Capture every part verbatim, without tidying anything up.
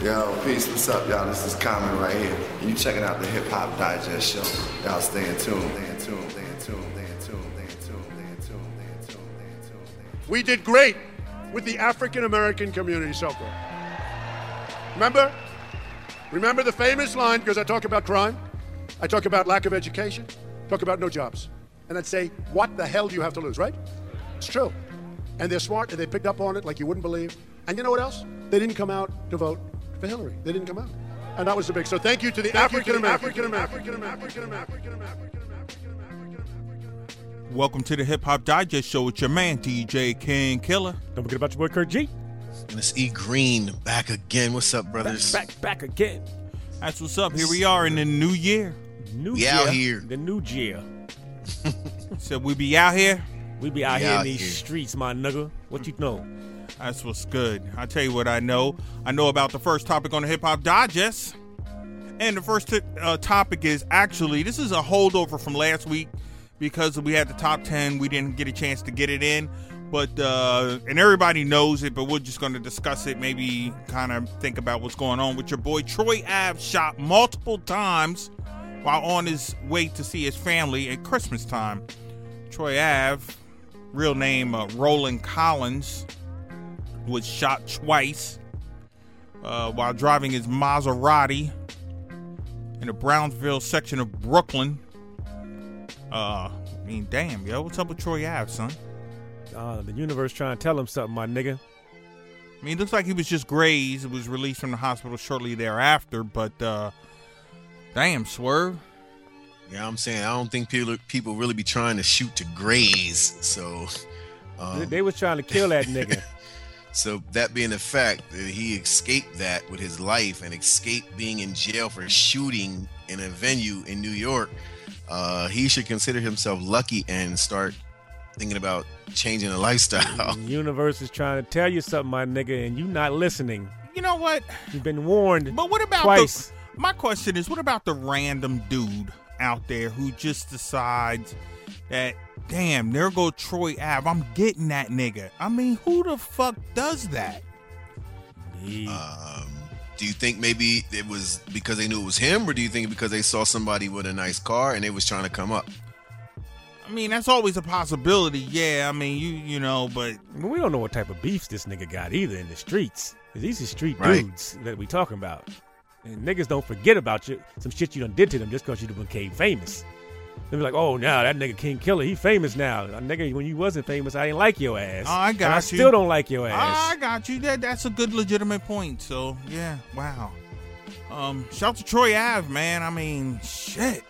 Yo, peace, what's up, y'all? This is Common right here. You checking out the Hip Hop Digest show. Y'all stay in tune, stay in tune, stay in tune, stay in tune, stay in tune, stay in tune, stay in tune, stay in tune. We did great with the African American community so far. Remember? Remember the famous line, because I talk about crime, I talk about lack of education, talk about no jobs. And I'd say, what the hell do you have to lose, right? It's true. And they're smart, and they picked up on it like you wouldn't believe. And you know what else? They didn't come out to vote for Hillary. They didn't come out. And that was the big. So thank you to the African American. African American. African American. Welcome to the Hip Hop Digest show with your man D J King Killer. Don't forget about your boy Kurt G. And it's E Green back again. What's up, brothers? Back, back, back again. That's what's up. Here we are in the new year. New we year. out here. The new year. So we be out here. We be out We here out in these here. streets, my nigga. What you know? That's what's good. I'll tell you what I know. I know about the first topic on the Hip Hop Digest. And the first t- uh, topic is actually, this is a holdover from last week because we had the top ten. We didn't get a chance to get it in. But, uh, and everybody knows it, but we're just going to discuss it, maybe kind of think about what's going on with your boy. Troy Ave shot multiple times while on his way to see his family at Christmas time. Troy Ave, real name uh, Roland Collins, was shot twice uh, while driving his Maserati in the Brownsville section of Brooklyn. Uh, I mean, damn, yo, what's up with Troy Ave, son? Uh, the universe trying to tell him something, my nigga. I mean, it looks like he was just grazed. Was released from the hospital shortly thereafter, but uh, damn, Swerve. Yeah, I'm saying I don't think people people really be trying to shoot to graze. So, um, They, they was trying to kill that nigga. so that being the fact that he escaped that with his life and escaped being in jail for shooting in a venue in New York, uh, he should consider himself lucky and start thinking about changing the lifestyle. The universe is trying to tell you something, my nigga, and you not listening. You know what? You've been warned. But what about twice. the? My question is, what about the random dude out there who just decides that, damn, there go Troy Ave, I'm getting that nigga? I mean, who the fuck does that? Me. Um, do you think maybe it was because they knew it was him, or do you think because they saw somebody with a nice car and they was trying to come up? I mean, that's always a possibility. Yeah, I mean, you you know, but I mean, we don't know what type of beefs this nigga got either in the streets. 'Cause these are street Right. dudes that we talking about. And niggas don't forget about you, some shit you done did to them just because you became famous. They be like, oh, now that nigga King Killer, he famous now. Uh, nigga, when you wasn't famous, I didn't like your ass. Oh, I got and I you. still don't like your ass. I got you. That that's a good legitimate point. So yeah, wow. Um, shout to Troy Ave, man. I mean, shit.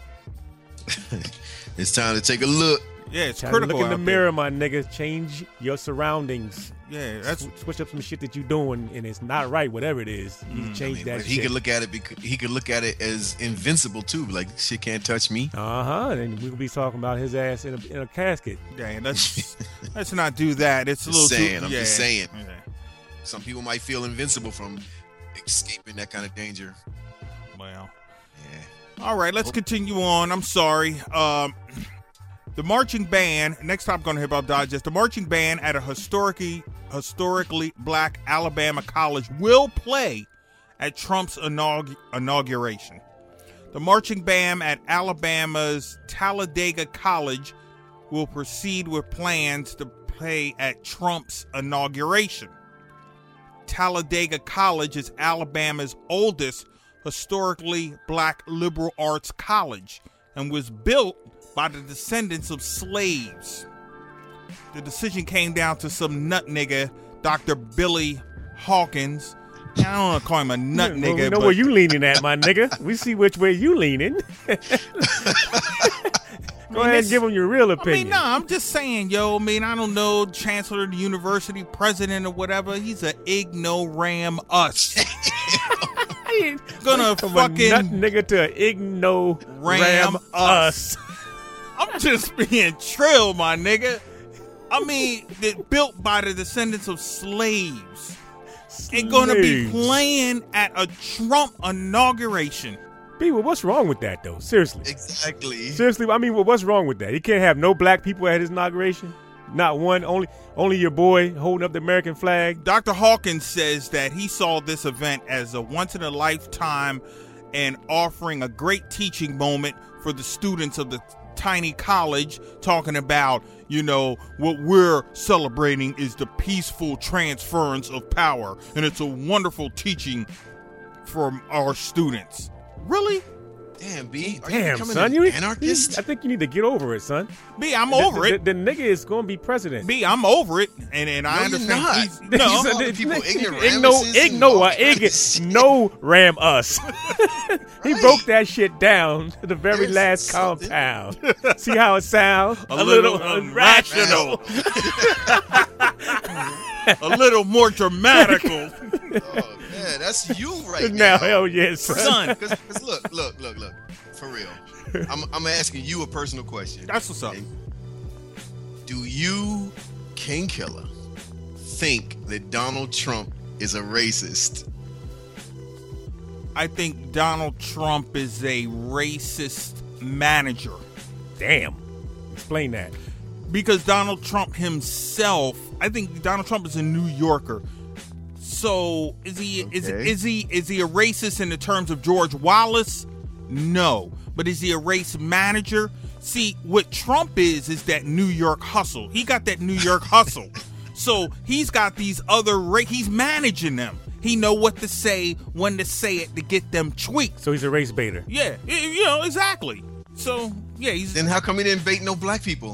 It's time to take a look. Yeah, it's Try to critical. look in the out mirror, there. my nigga. Change your surroundings. Yeah, that's Sw- switch up some shit that you doing, and it's not right. Whatever it is, you Mm, change I mean, that but shit. he could look at it. Because, he could look at it as invincible too. Like, shit can't touch me. Uh huh. And we could be talking about his ass in a, in a casket. Dang, let's let's not do that. It's a Just little saying, too. I'm yeah. just saying. Yeah. Some people might feel invincible from escaping that kind of danger. Well, Yeah. all right. Let's continue on. I'm sorry. Um, the marching band. Next topic on Hip Hop Digest. The marching band at a historically historically black Alabama college will play at Trump's inaug- inauguration. The marching band at Alabama's Talladega College will proceed with plans to play at Trump's inauguration. Talladega College is Alabama's oldest historically black liberal arts college and was built by the descendants of slaves. The decision came down to some nut nigga, Doctor Billy Hawkins. I don't want to call him a nut Well, nigga, we know but where you leaning at, my nigga. We see which way you leaning. Go mean, ahead this- and give him your real I opinion. mean, nah, I'm just saying, yo. I mean, I don't know, chancellor of the university, president, or whatever. He's a ignoram us. Gonna From fucking a nut nigga to igno ram ram us. us. I'm just being trill, my nigga. I mean, they're built by the descendants of slaves. And gonna be Slaves. playing at a Trump inauguration. B, well, what's wrong with that, though? Seriously. Exactly. Seriously, I mean, well, what's wrong with that? He can't have no black people at his inauguration? Not one. Only only your boy holding up the American flag. Doctor Hawkins says that he saw this event as a once-in-a-lifetime and offering a great teaching moment for the students of the tiny college, talking about, you know, what we're celebrating is the peaceful transference of power, and it's a wonderful teaching from our students. Really? Damn, B. Are Damn, you becoming son, an you anarchist? I think you need to get over it, son. B, I'm The- over the, it. The, the nigga is going to be president. B, I'm over it, and and I No, you're understand. not. he's- You No, said that people ignoramuses Igno, and igno, all uh, kinds of ig, shit. no ram us. He Right. broke that shit down to the very There's last something. compound. See how it sounds? a, little, irrational, a little more dramatical. Oh, man, that's you right Now, now. hell yes, son. Son, Because look, look, look, look. For real. I'm, I'm asking you a personal question. that's what's up. Do you, King Killer, think that Donald Trump is a racist? I think Donald Trump is a racist manager Damn. Explain that. because Donald Trump himself, I think Donald Trump is a New Yorker. So is he is Okay. is he is he a racist in the terms of George Wallace? No. But is he a race manager? See, what Trump is is that New York hustle. He got that New York hustle. So he's got these other ra- he's managing them. He know what to say, when to say it to get them tweaked. So he's a race baiter. Yeah, y- you know, exactly. So, yeah, he's Then how come he didn't bait no black people?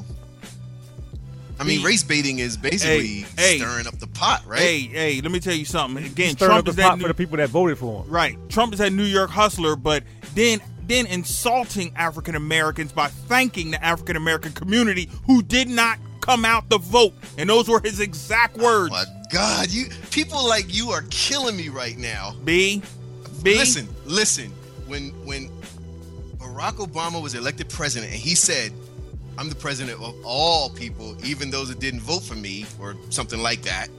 I mean, He- race baiting is basically Hey, hey. stirring up the pot, right? Hey, hey, let me tell you something. Again, Stirring Trump up the is pot that for new, the people that voted for him. right. Trump is that New York hustler, but then then insulting African Americans by thanking the African American community who did not come out to vote. And those were his exact words. My God, you people like you are killing me right now. B, B. Listen, listen. When when Barack Obama was elected president and he said, "I'm the president of all people, even those that didn't vote for me," or something like that.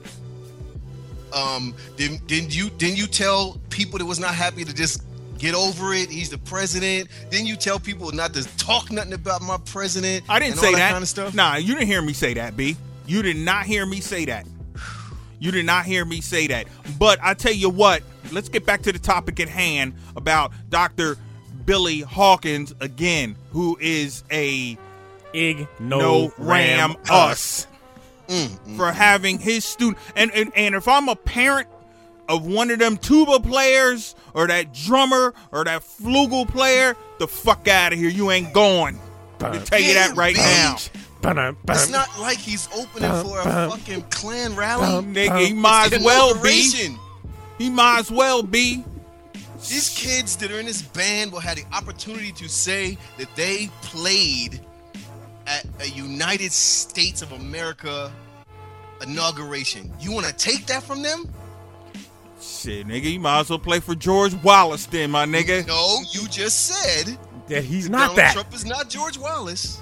Um, didn't didn't you didn't you tell people that was not happy to just get over it? He's the president. Didn't you tell people not to talk nothing about my president? I didn't and say all that. that kind of stuff. Nah, you didn't hear me say that, B. You did not hear me say that. You did not hear me say that. But I tell you what, let's get back to the topic at hand about Doctor Billy Hawkins again, who is a Ig, no, no ram, ram, us Mm, mm. for having his student. And, and and if I'm a parent of one of them tuba players or that drummer or that flugel player, the fuck out of here. You ain't going. I can tell you that right now. Bum, bum. It's not like he's opening Bum, for a bum. fucking Klan rally. Bum. Nigga, he Um, might as well be. Inauguration. He might as well be. These kids that are in this band will have the opportunity to say that they played at a United States of America inauguration. You want to take that from them? Shit, nigga, you might as well play for George Wallace then, my nigga. No, you just said that he's that not Donald that. Trump is not George Wallace.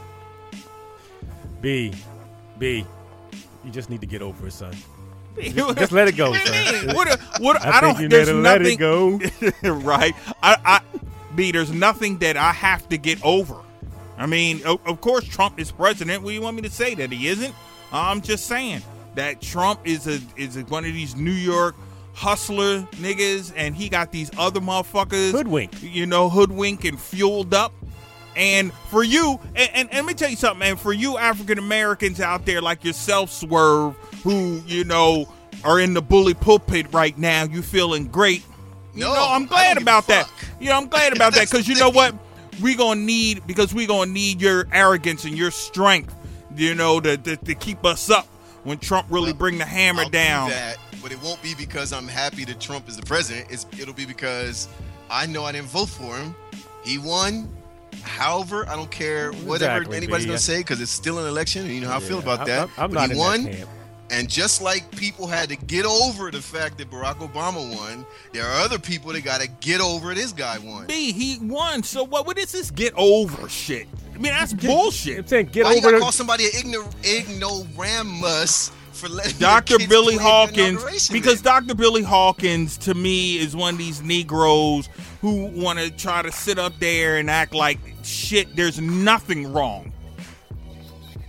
B, B, you just need to get over it, son. Just let it go, son. What? A, what? I, I, don't. think you There's better let it nothing. go. Right. I. I. B. There's nothing that I have to get over. I mean, of, of course, Trump is president. What do you want me to say that he isn't? I'm just saying that Trump is a is a, one of these New York hustler niggas, and he got these other motherfuckers Hoodwinked. you know, hoodwink and fueled up. And for you, and, and, and let me tell you something, man, for you African Americans out there like yourself, Swerve, who, you know, are in the bully pulpit right now, you feeling great. You No, know, I'm I glad don't give about a that. fuck. You know, I'm glad about that That's because the you know thing. what? We gonna need, because we gonna need your arrogance and your strength, you know, to, to, to keep us up when Trump really Well, bring the hammer I'll do down. that, but it won't be because I'm happy that Trump is the president. It's, it'll be because I know I didn't vote for him. He won. However, I don't care whatever Exactly, anybody's B. going to say because it's still an election, and you know how I feel Yeah, about that. I'm, I'm but not he in won, that camp. and just like people had to get over the fact that Barack Obama won, there are other people that got to get over this guy won. B, he won. So what? What is this get over shit? I mean, that's bullshit. I'm saying get Why you over got to the, call somebody an igno- ignoramus for letting Doctor their kids Billy play the Hawkins, inauguration because then? Doctor Billy Hawkins to me is one of these Negroes who want to try to sit up there and act like shit. There's nothing wrong.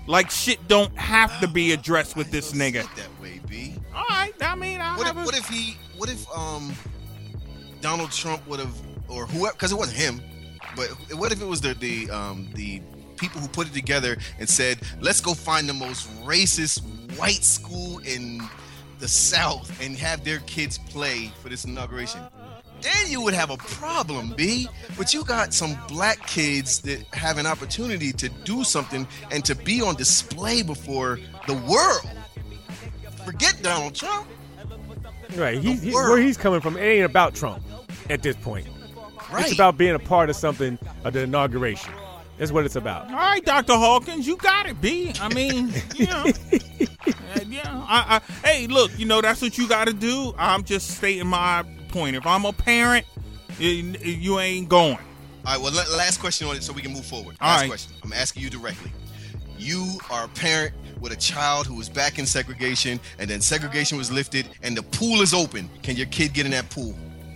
Like shit don't have to be addressed with this nigga. That way, B. All right, I mean, I What have if, a, what if he? What if um Donald Trump would have, or whoever? Because it wasn't him, but what if it was the the um the people who put it together and said, let's go find the most racist white school in the South and have their kids play for this inauguration? Then you would have a problem, B. But you got some black kids that have an opportunity to do something and to be on display before the world. Forget Donald Trump. Right. He's, he, world. where he's coming from, it ain't about Trump at this point. Right. It's about being a part of something of the inauguration. That's what it's about. all right, Doctor Hawkins, you got it, B. I mean, you know, uh, yeah. I, I, hey, look, you know that's what you got to do. I'm just stating my point. If I'm a parent, you, you ain't going. All right, well, la- last question on it so we can move forward. All Last right. question. I'm asking you directly. You are a parent with a child who was back in segregation, and then segregation was lifted, and the pool is open. Can your kid get in that pool?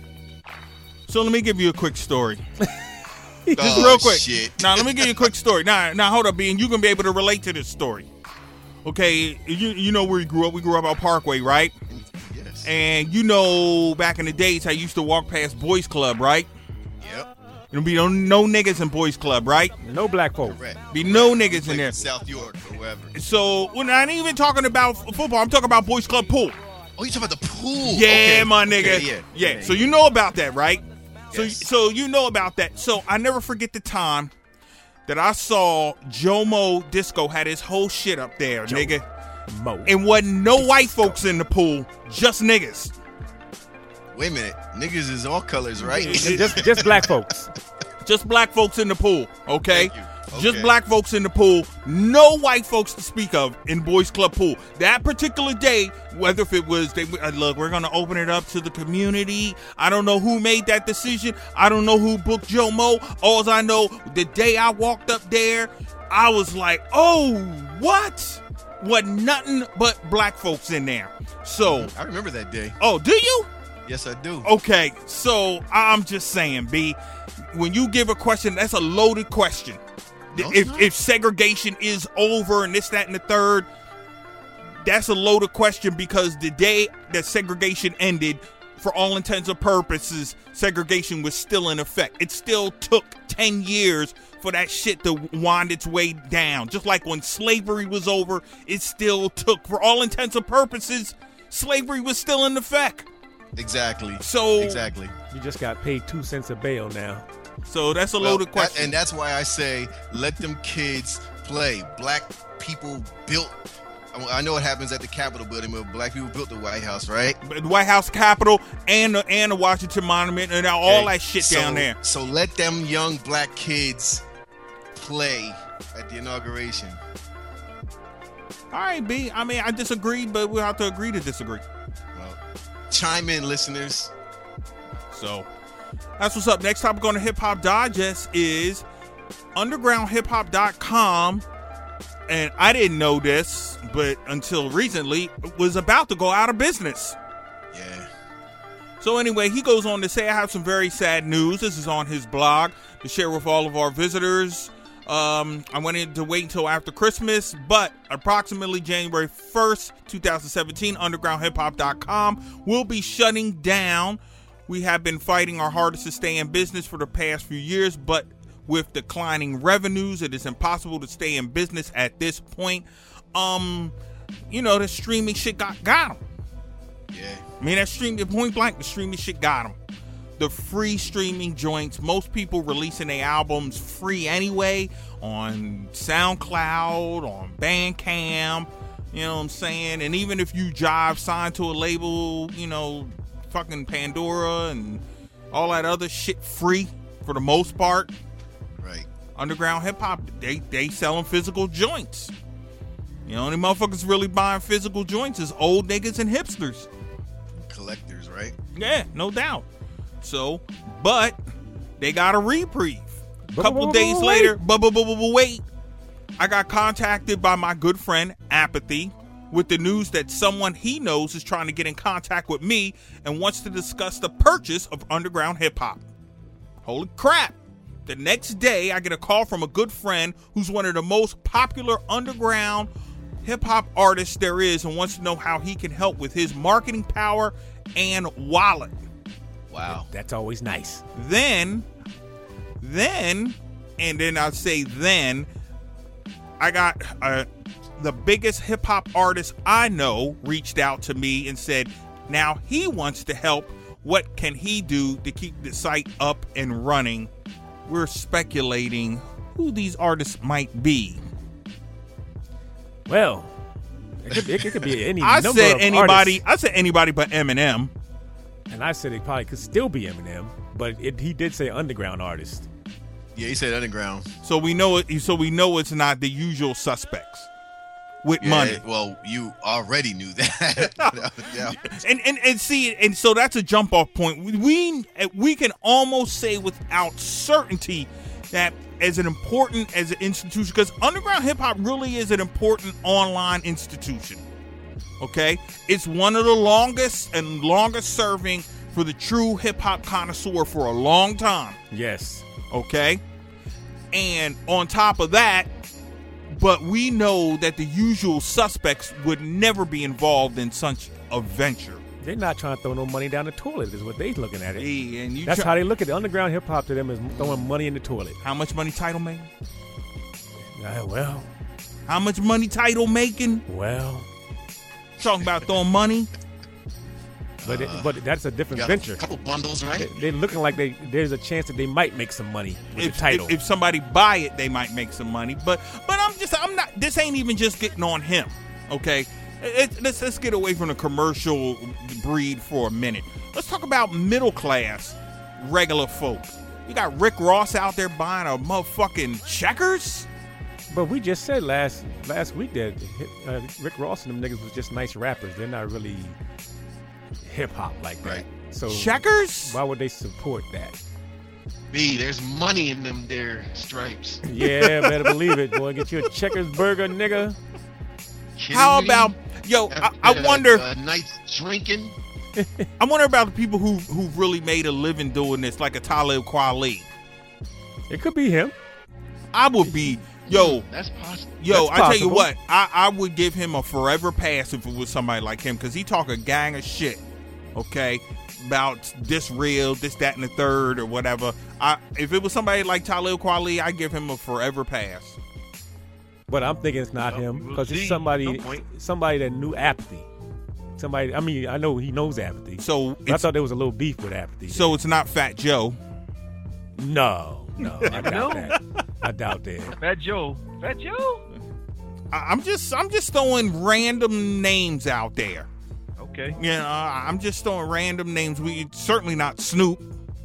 So let me give you a quick story. Just Oh, real quick. shit. Now, let me give you a quick story. Now, now hold up, B, and you can be able to relate to this story. Okay, you you know where we grew up. We grew up on Parkway, right? Yes. And you know, back in the days, I used to walk past Boys Club, right? Yep. There'll be no, no niggas in Boys Club, right? No black folk. Correct. Be no niggas in Like there. South York or wherever. So, we're not even talking about f- football. I'm talking about Boys Club pool. Oh, you talking about the pool? Yeah, Okay. my nigga. Okay, yeah. yeah. So you know about that, right? So, Yes. so you know about that. So I never forget the time that I saw Jomo Disco had his whole shit up there, Joe nigga. Mo. And wasn't no white folks in the pool, just niggas. Wait a minute. Niggas is all colors, right? just just black folks. Just black folks in the pool, okay? Thank you. Just Okay. black folks in the pool. No white folks to speak of in Boys Club pool. That particular day, whether if it was, they, uh, look, we're going to open it up to the community. I don't know who made that decision. I don't know who booked Joe Mo. All I know, the day I walked up there, I was like, oh, what? What, nothing but black folks in there. So, I remember that day. oh, do you? Yes, I do. Okay, so I'm just saying, B, when you give a question, that's a loaded question. No, it's if not. if segregation is over and this, that, and the third, that's a loaded question because the day that segregation ended, for all intents and purposes, segregation was still in effect. It still took ten years for that shit to wind its way down. Just like when slavery was over, it still took, for all intents and purposes, slavery was still in effect. Exactly. So Exactly. You just got paid two cents a bail now. So that's a Well, loaded that- question. and that's why I say let them kids play. Black people built. I know it happens at the Capitol building, but black people built the White House, right? the White House Capitol and the, and the Washington Monument and all Okay. that shit So- down there. So let them young black kids play at the inauguration. All right, B. I mean, I disagree, but we'll have to agree to disagree. Well, chime in, listeners. So that's what's up. Next topic on the Hip Hop Digest is underground hip hop dot com. And I didn't know this, but until recently, was about to go out of business. Yeah. So anyway, he goes on to say, I have some very sad news. This is on his blog to share with all of our visitors. Um, I wanted to wait until after Christmas, but approximately January first, twenty seventeen, underground hip hop dot com will be shutting down. We have been fighting our hardest to stay in business for the past few years, but with declining revenues, it is impossible to stay in business at this point. Um, you know, the streaming shit got got them. Yeah. I mean, that stream, point blank, the streaming shit got them. The free streaming joints, most people releasing their albums free anyway on SoundCloud, on Bandcamp, you know what I'm saying? And even if you jive, sign to a label, you know, fucking Pandora and all that other shit free for the most part. Right. Underground hip hop, they they selling physical joints. You know, any motherfuckers really buying physical joints is old niggas and hipsters. Collectors, right? Yeah, no doubt. So, but they got a reprieve. A But- couple but- days but- later, but, but, but, but wait. I got contacted by my good friend Apathy with the news that someone he knows is trying to get in contact with me and wants to discuss the purchase of underground hip hop. Holy crap. The next day, I get a call from a good friend who's one of the most popular underground hip-hop artists there is and wants to know how he can help with his marketing power and wallet. Wow. That's always nice. Then, then, and then I'll say then, I got uh, the biggest hip-hop artist I know reached out to me and said, now he wants to help. What can he do to keep the site up and running? We're speculating who these artists might be. Well, it could, it could be any I number said of anybody. artists. I said anybody but Eminem. And I said it probably could still be Eminem, but it, he did say underground artist. Yeah, he said underground. So we know it. So we know it's not the usual suspects with Yeah, money. Well, you already knew that. Yeah. And, and and see, and so that's a jump off point. We we can almost say without certainty that as an important as an institution, because underground hip hop really is an important online institution. Okay, it's one of the longest and longest serving for the true hip hop connoisseur for a long time. Yes. Okay, and on top of that, but we know that the usual suspects would never be involved in such a venture. They're not trying to throw no money down the toilet, is what they looking at it. Hey, and you That's try- how they look at it. Underground hip hop to them is throwing money in the toilet. How much money Title making? Uh, well, How much money Title making? well, Talking about throwing money. but it, but that's a different Got venture. a couple bundles, right? They, they're looking like they there's a chance that they might make some money with If, the title. if if somebody buy it, they might make some money. But but I'm just I'm not. This ain't even just getting on him. Okay, it, let's let's get away from the commercial breed for a minute. Let's talk about middle class, regular folks. You got Rick Ross out there buying a motherfucking Checkers. But we just said last last week that uh, Rick Ross and them niggas was just nice rappers. They're not really hip hop like that. Right. So Checkers? why would they support that? B, there's money in them there stripes. Yeah, better believe it, boy. Get you a Checkers burger, nigga. Kidding How me? about yo? I, I After, wonder. Uh, nights drinking. I wonder about the people who who really made a living doing this, like a Talib Kweli. It could be him. I would be yo. That's possible. Yo, That's I tell you possible. what, I, I would give him a forever pass if it was somebody like him, because he talk a gang of shit, okay, about this real, this, that, and the third, or whatever. I if it was somebody like Talib Kweli, I'd give him a forever pass. But I'm thinking it's not Well, him we'll because it's see. somebody Some point. somebody that knew Apathy. Somebody, I mean, I know he knows Apathy. So But I it's, thought there was a little beef with Apathy. so it's not Fat Joe. no, no, I doubt No. that. I doubt that. Fat Joe. Fat Joe? I, I'm just I'm just throwing random names out there. Okay. You know, I'm just throwing random names. We certainly not Snoop.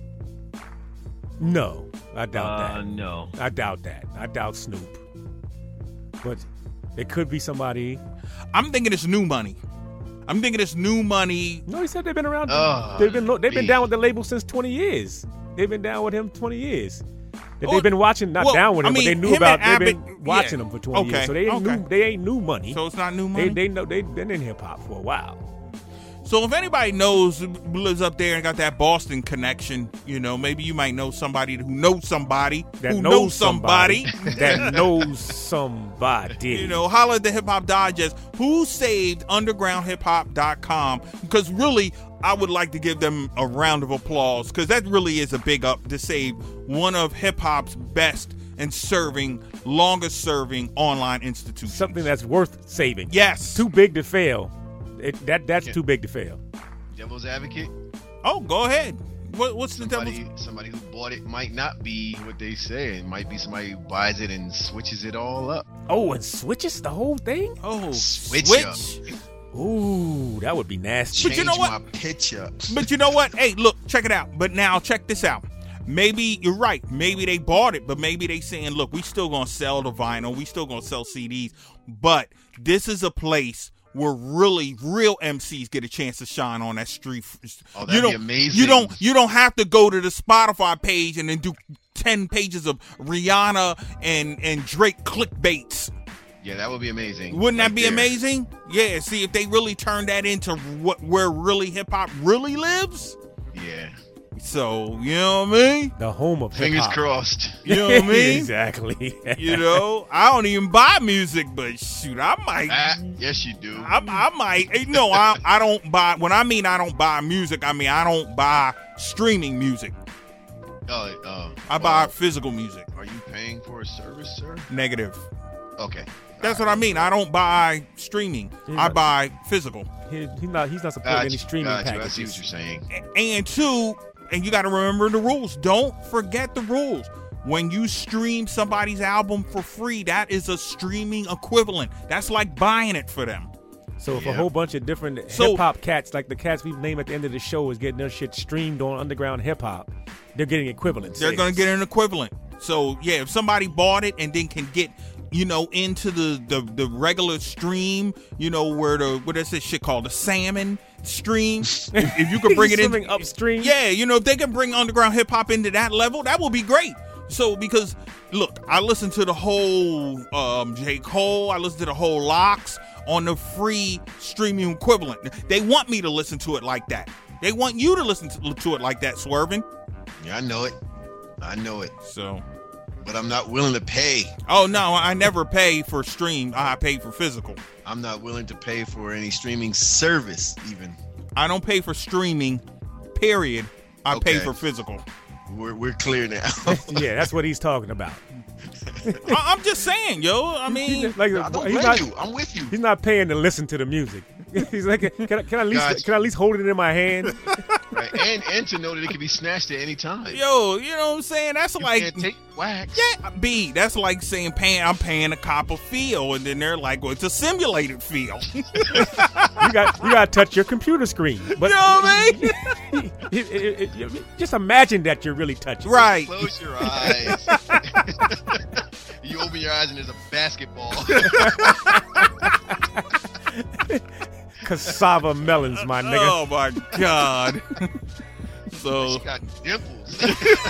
No, I doubt Uh, that. no. I doubt that. I doubt Snoop. But it could be somebody. I'm thinking it's New Money. I'm thinking it's New Money. No, he said they've been around. Oh, they've been they've been B. down with the label since twenty years. They've been down with him twenty years. That Oh, they've been watching, not well, down with I him, mean, but they knew him about. and They've been Abbott- watching yeah. him for twenty Okay, years, so they ain't okay. new. They ain't new money. So it's not New they Money. they know they've been in hip hop for a while. So if anybody knows, lives up there and got that Boston connection, you know, maybe you might know somebody who knows somebody That who knows knows somebody. that knows somebody. You know, holla at the Hip Hop Digest. Who saved underground hip hop dot com? Because really, I would like to give them a round of applause, because that really is a big up to save one of hip hop's best and serving, longest serving online institutions. Something that's worth saving. Yes. Too big to fail. It, that that's Yeah. too big to fail. Devil's advocate. Oh, go ahead. What, what's the Somebody, devil's? somebody who bought it might not be what they say. It might be somebody who buys it and switches it all up. Oh, and switches the whole thing. Oh, Switch switch. up. Ooh, that would be nasty. But you know Change what? my picture. But you know what? Hey, look, check it out. But now check this out. Maybe you're right. Maybe they bought it, but maybe they saying, look, we still gonna sell the vinyl, we still gonna sell C Ds, but this is a place where really real M Cs get a chance to shine on that street. Oh, that'd you don't, be amazing. You don't you don't have to go to the Spotify page and then do ten pages of Rihanna and, and Drake clickbaits. Yeah, that would be amazing. Wouldn't that Right be there. amazing? Yeah, see if they really turn that into what where really hip hop really lives. Yeah. So, you know what I mean? The home of Fingers hip-hop. crossed. You know what I mean? Exactly. You know, I don't even buy music, but shoot, I might. Ah, yes, you do. I, I might. eh, No, I, I don't buy. When I mean I don't buy music, I mean I don't buy streaming music. Oh, uh, I buy well, physical music. Are you paying for a service, sir? Negative. Okay. That's what I mean. I don't buy streaming. I buy physical. He, he's not. He's not supporting any Gotcha, streaming gotcha. I packages. see what you're saying. A- And two, and you got to remember the rules. Don't forget the rules. When you stream somebody's album for free, that is a streaming equivalent. That's like buying it for them. So if Yeah. a whole bunch of different So- hip hop cats, like the cats we name at the end of the show, is getting their shit streamed on underground hip hop, they're getting equivalent. They're going to get an equivalent. So, yeah, if somebody bought it and then can get, you know, into the, the, the regular stream, you know, where the, what is this shit called? The salmon stream. if, if you could bring it in. Swimming upstream. Yeah, you know, if they can bring underground hip hop into that level, that would be great. So, because, look, I listened to the whole um, J. Cole, I listened to the whole Locks on the free streaming equivalent. They want me to listen to it like that. They want you to listen to, to it like that, Swervin'. Yeah, I know it. I know it. So, But I'm not willing to pay. oh no, I never pay for stream. I pay for physical. I'm not willing to pay for any streaming service, even. I don't pay for streaming, period. I Okay. pay for physical. We're we're clear now. Yeah, that's what he's talking about. I, I'm just saying, yo. I mean, Like, I don't he's blame not, you. I'm with you. he's not paying to listen to the music. He's like, can I, can I at least Gotcha. can I at least hold it in my hand? Right. And and to know that it can be snatched at any time. yo, you know what I'm saying? That's You like, can't take wax. yeah, B. That's like saying paying. I'm paying a cop a feel, and then they're like, well, it's a simulated feel. you You got you got to touch your computer screen. But know what I mean? it- it- it- it- just imagine that you're really touching. Right. Close your eyes. You open your eyes and there's a basketball. Cassava melons, my nigga. Oh my god. So, She got dimples.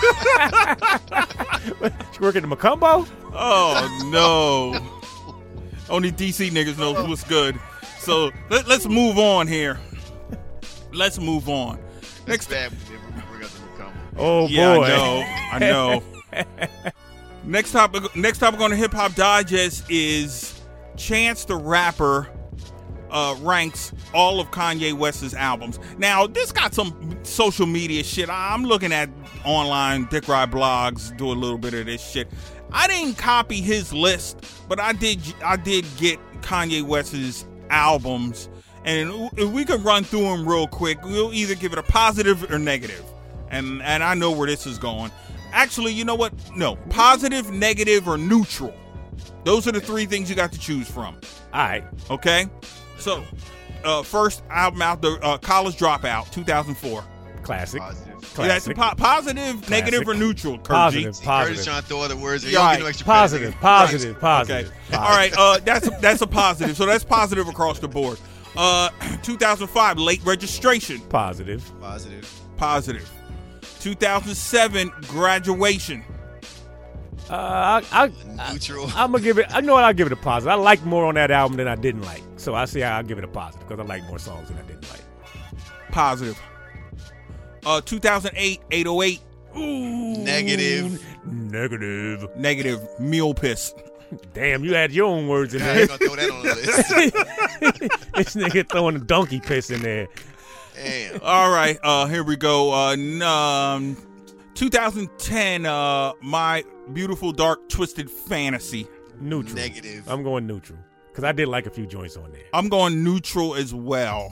You working at Macumbo? oh no. Only D C niggas know what's good. So let, let's move on here. Let's move on. Next Next, bad when we bring up the Macumbo. Oh yeah, boy. I know, I know. Next topic. Next topic on the Hip Hop Digest is Chance the Rapper uh, ranks all of Kanye West's albums. Now, this got some social media shit. I'm looking at online Dick Ride blogs, do a little bit of this shit. I didn't copy his list, but I did. I did get Kanye West's albums, and if we could run through them real quick, we'll either give it a positive or negative. And and I know where this is going. Actually, you know what? No, positive, negative, or neutral. Those are the three things you got to choose from. All right. Okay, so uh, first album out, the uh, College Dropout, two thousand four. Classic. Positive. That's a Classic. po- positive, negative, or neutral. Kurt G? Positive. Curtis Positive. trying to throw other words in. Yeah, You don't right. get no extra Positive. credit. Positive. Okay. Positive. All right. Uh, that's a, that's a positive. So that's positive across the board. Uh, two thousand five, Late Registration. Positive. Positive. Positive. two thousand seven, Graduation. Uh, I, I, Neutral. I'm gonna give it. I know what I'll give it a positive. I liked more on that album than I didn't like, so I say I'll give it a positive because I like more songs than I didn't like. Positive. Uh, two thousand eight, eight oh eight. Ooh, Negative. Negative. Negative. Mule Piss. Damn, you had your own words in I there. ain't gonna throw that on the list. This nigga throwing a donkey piss in there. Damn. All right. Uh, here we go. Uh, n- um, two thousand ten. Uh, My Beautiful Dark Twisted Fantasy. Neutral. Negative. I'm going neutral because I did like a few joints on there. I'm going neutral as well.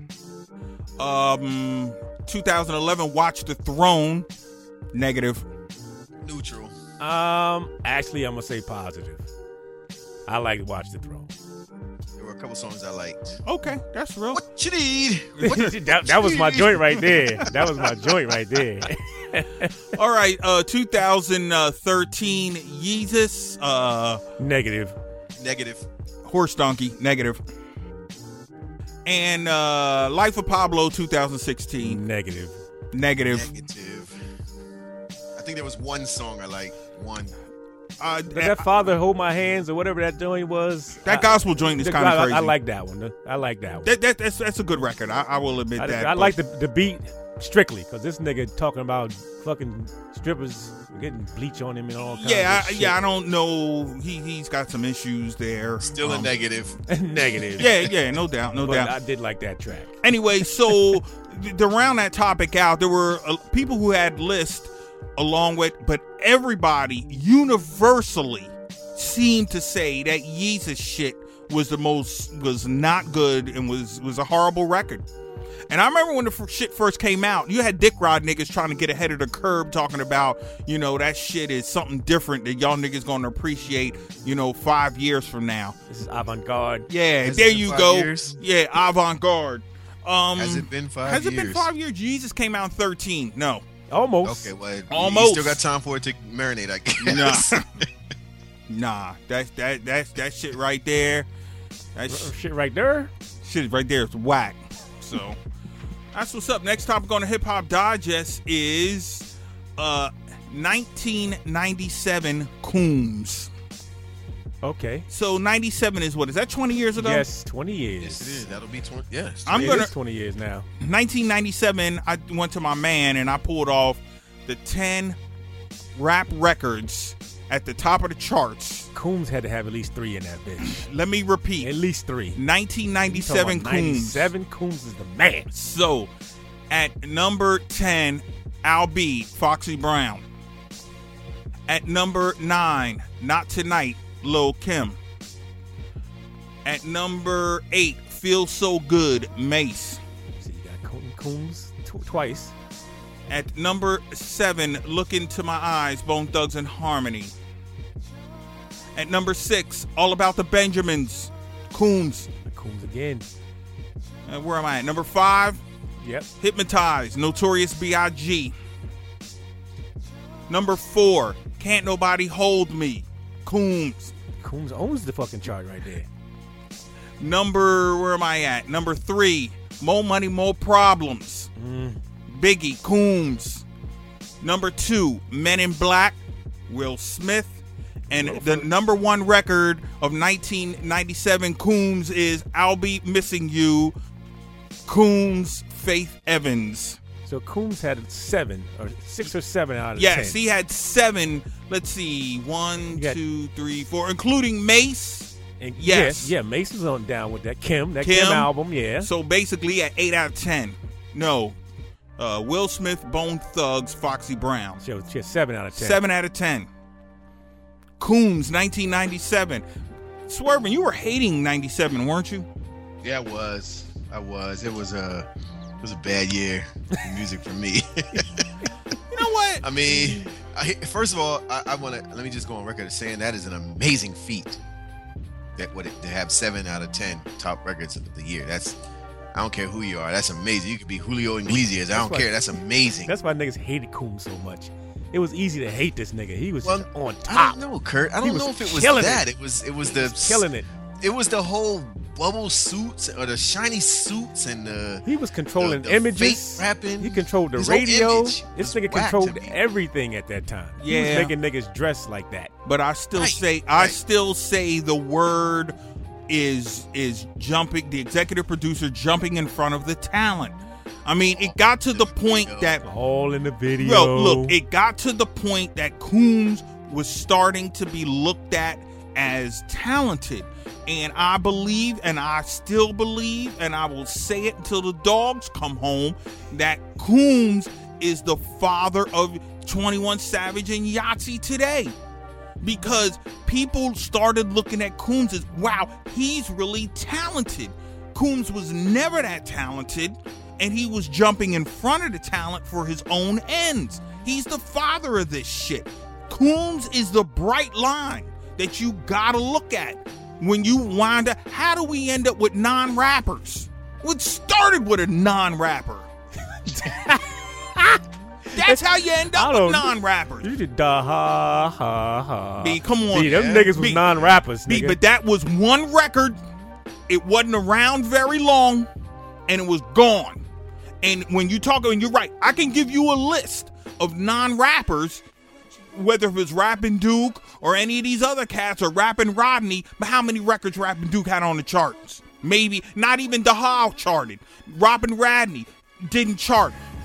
Um, two thousand eleven, Watch the Throne. Negative. Neutral. Um, actually, I'm gonna say positive. I like Watch the Throne. There were a couple songs I liked. Okay, that's real. What you need? that, that was my joint right there. That was my joint right there. All right. Uh, two thousand thirteen, Yeezus. Uh, Negative. Negative. Horse Donkey. Negative. And uh, Life of Pablo, two thousand sixteen. Negative. Negative. Negative. I think there was one song I liked. One. Uh, Did that Father Hold My Hands or whatever that joint was? that I- gospel joint is the- kind of I, crazy. I like that one. I like that one. that, that. That's that's a good record. I, I will admit I, that. I but- like the the beat. Strictly, because this nigga talking about fucking strippers getting bleach on him and all kinds Yeah, of I, shit. yeah, I don't know. He he's got some issues there. Still a Um, negative. Negative. Yeah, yeah, no doubt, no but doubt. I did like that track. Anyway, so th- to round that topic out, there were uh, people who had lists along with, but everybody universally seemed to say that Yeezus shit was the most was not good and was was a horrible record. And I remember when the f- shit first came out, you had dick rod niggas trying to get ahead of the curve talking about, you know, that shit is something different that y'all niggas gonna appreciate, you know, five years from now. This is avant-garde. Yeah, Has it there been you five go. years? Yeah, avant-garde. Um, Has it been five Has years? it been five years? Jesus came out in thirteen. No. Almost. Okay, well, Almost. you still got time for it to marinate, I guess. Nah. Nah. That's that that's that shit right there. That R- sh- Shit right there. shit right there is whack. So that's what's up. Next topic on the Hip Hop Digest is uh nineteen ninety-seven Coombs. Okay. So ninety-seven is what? Is that twenty years ago? Yes, twenty years. Yes, it is. That'll be twenty. Yes. I'm It gonna is twenty years now. nineteen ninety-seven, I went to my man and I pulled off the ten rap records at the top of the charts. Coombs had to have at least three in that bitch. Let me repeat. At least three. nineteen ninety-seven Coombs. ninety-seven Coombs is the man. So, at number ten, Al B, Foxy Brown. At number nine, Not Tonight, Lil' Kim. At number eight, Feel So Good, Mace. So you got Co- Coombs tw- twice. At number seven, Look Into My Eyes, Bone Thugs and Harmony. At number six, All About the Benjamins, Coombs. Coombs again. Uh, where am I at? Number five, Yep. Hypnotized, Notorious B I G. Number four, Can't Nobody Hold Me, Coombs. Coombs owns the fucking chart right there. Number, where am I at? Number three, More Money, More Problems, Mm. Biggie, Coombs. Number two, Men in Black, Will Smith. And the number one record of nineteen ninety-seven Coombs is I'll Be Missing You, Coombs, Faith Evans. So Coombs had seven or six or seven out of Yes, ten. he had seven. Let's see, one, You got- two, three, four, including Mace. And yes. Yeah, yeah, Mason's on down with that. Kim, that Kim. Kim, album, yeah. So basically at eight out of ten. No, uh, Will Smith, Bone Thugs, Foxy Brown. She had, she had seven out of ten. Seven out of ten. Coombs, nineteen ninety-seven. Swervin', you were hating ninety-seven, weren't you? Yeah, it was. I was. It was a. It was a bad year for music for me. You know what? I mean, I, first of all, I, I want to let me just go on record as saying that is an amazing feat. That what it, to have seven out of ten top records of the year. That's I don't care who you are. That's amazing. You could be Julio Iglesias. I don't why- care. That's amazing. That's why niggas hated Coombs so much. It was easy to hate this nigga. He was Well, just on I top. don't know, Kurt. I He don't was know if it was killing that. it. It was. It was the Killing it. It was the whole bubble suits or the shiny suits and the. He was controlling the, the images. fake rapping. He controlled the His whole radio. image This was nigga whack controlled to me. everything at that time. He Yeah. was making niggas dress like that. But I still Right, say I right. still say the word is is jumping, the executive producer jumping in front of the talent. I mean, it got to the point that All in the video. Yo, look, it got to the point that Coombs was starting to be looked at as talented. And I believe, and I still believe, and I will say it until the dogs come home, that Coombs is the father of twenty-one Savage and Yahtzee today. Because people started looking at Coombs as, wow, he's really talented. Coombs was never that talented, and he was jumping in front of the talent for his own ends. He's the father of this shit. Coombs is the bright line that you gotta look at when you wind up. How do we end up with non-rappers? What started with a non-rapper? That's how you end I up don't- with non-rappers. You did da ha ha ha. B, come on. B, them Yeah. niggas was B, non-rappers, B, nigga. but that was one record. It wasn't around very long, and it was gone. And when you talk, and you're right, I can give you a list of non-rappers, whether it was Rappin' Duke or any of these other cats or Rappin' Rodney, but how many records Rappin' Duke had on the charts? Maybe not even Dahal charted. Rappin' Rodney didn't chart.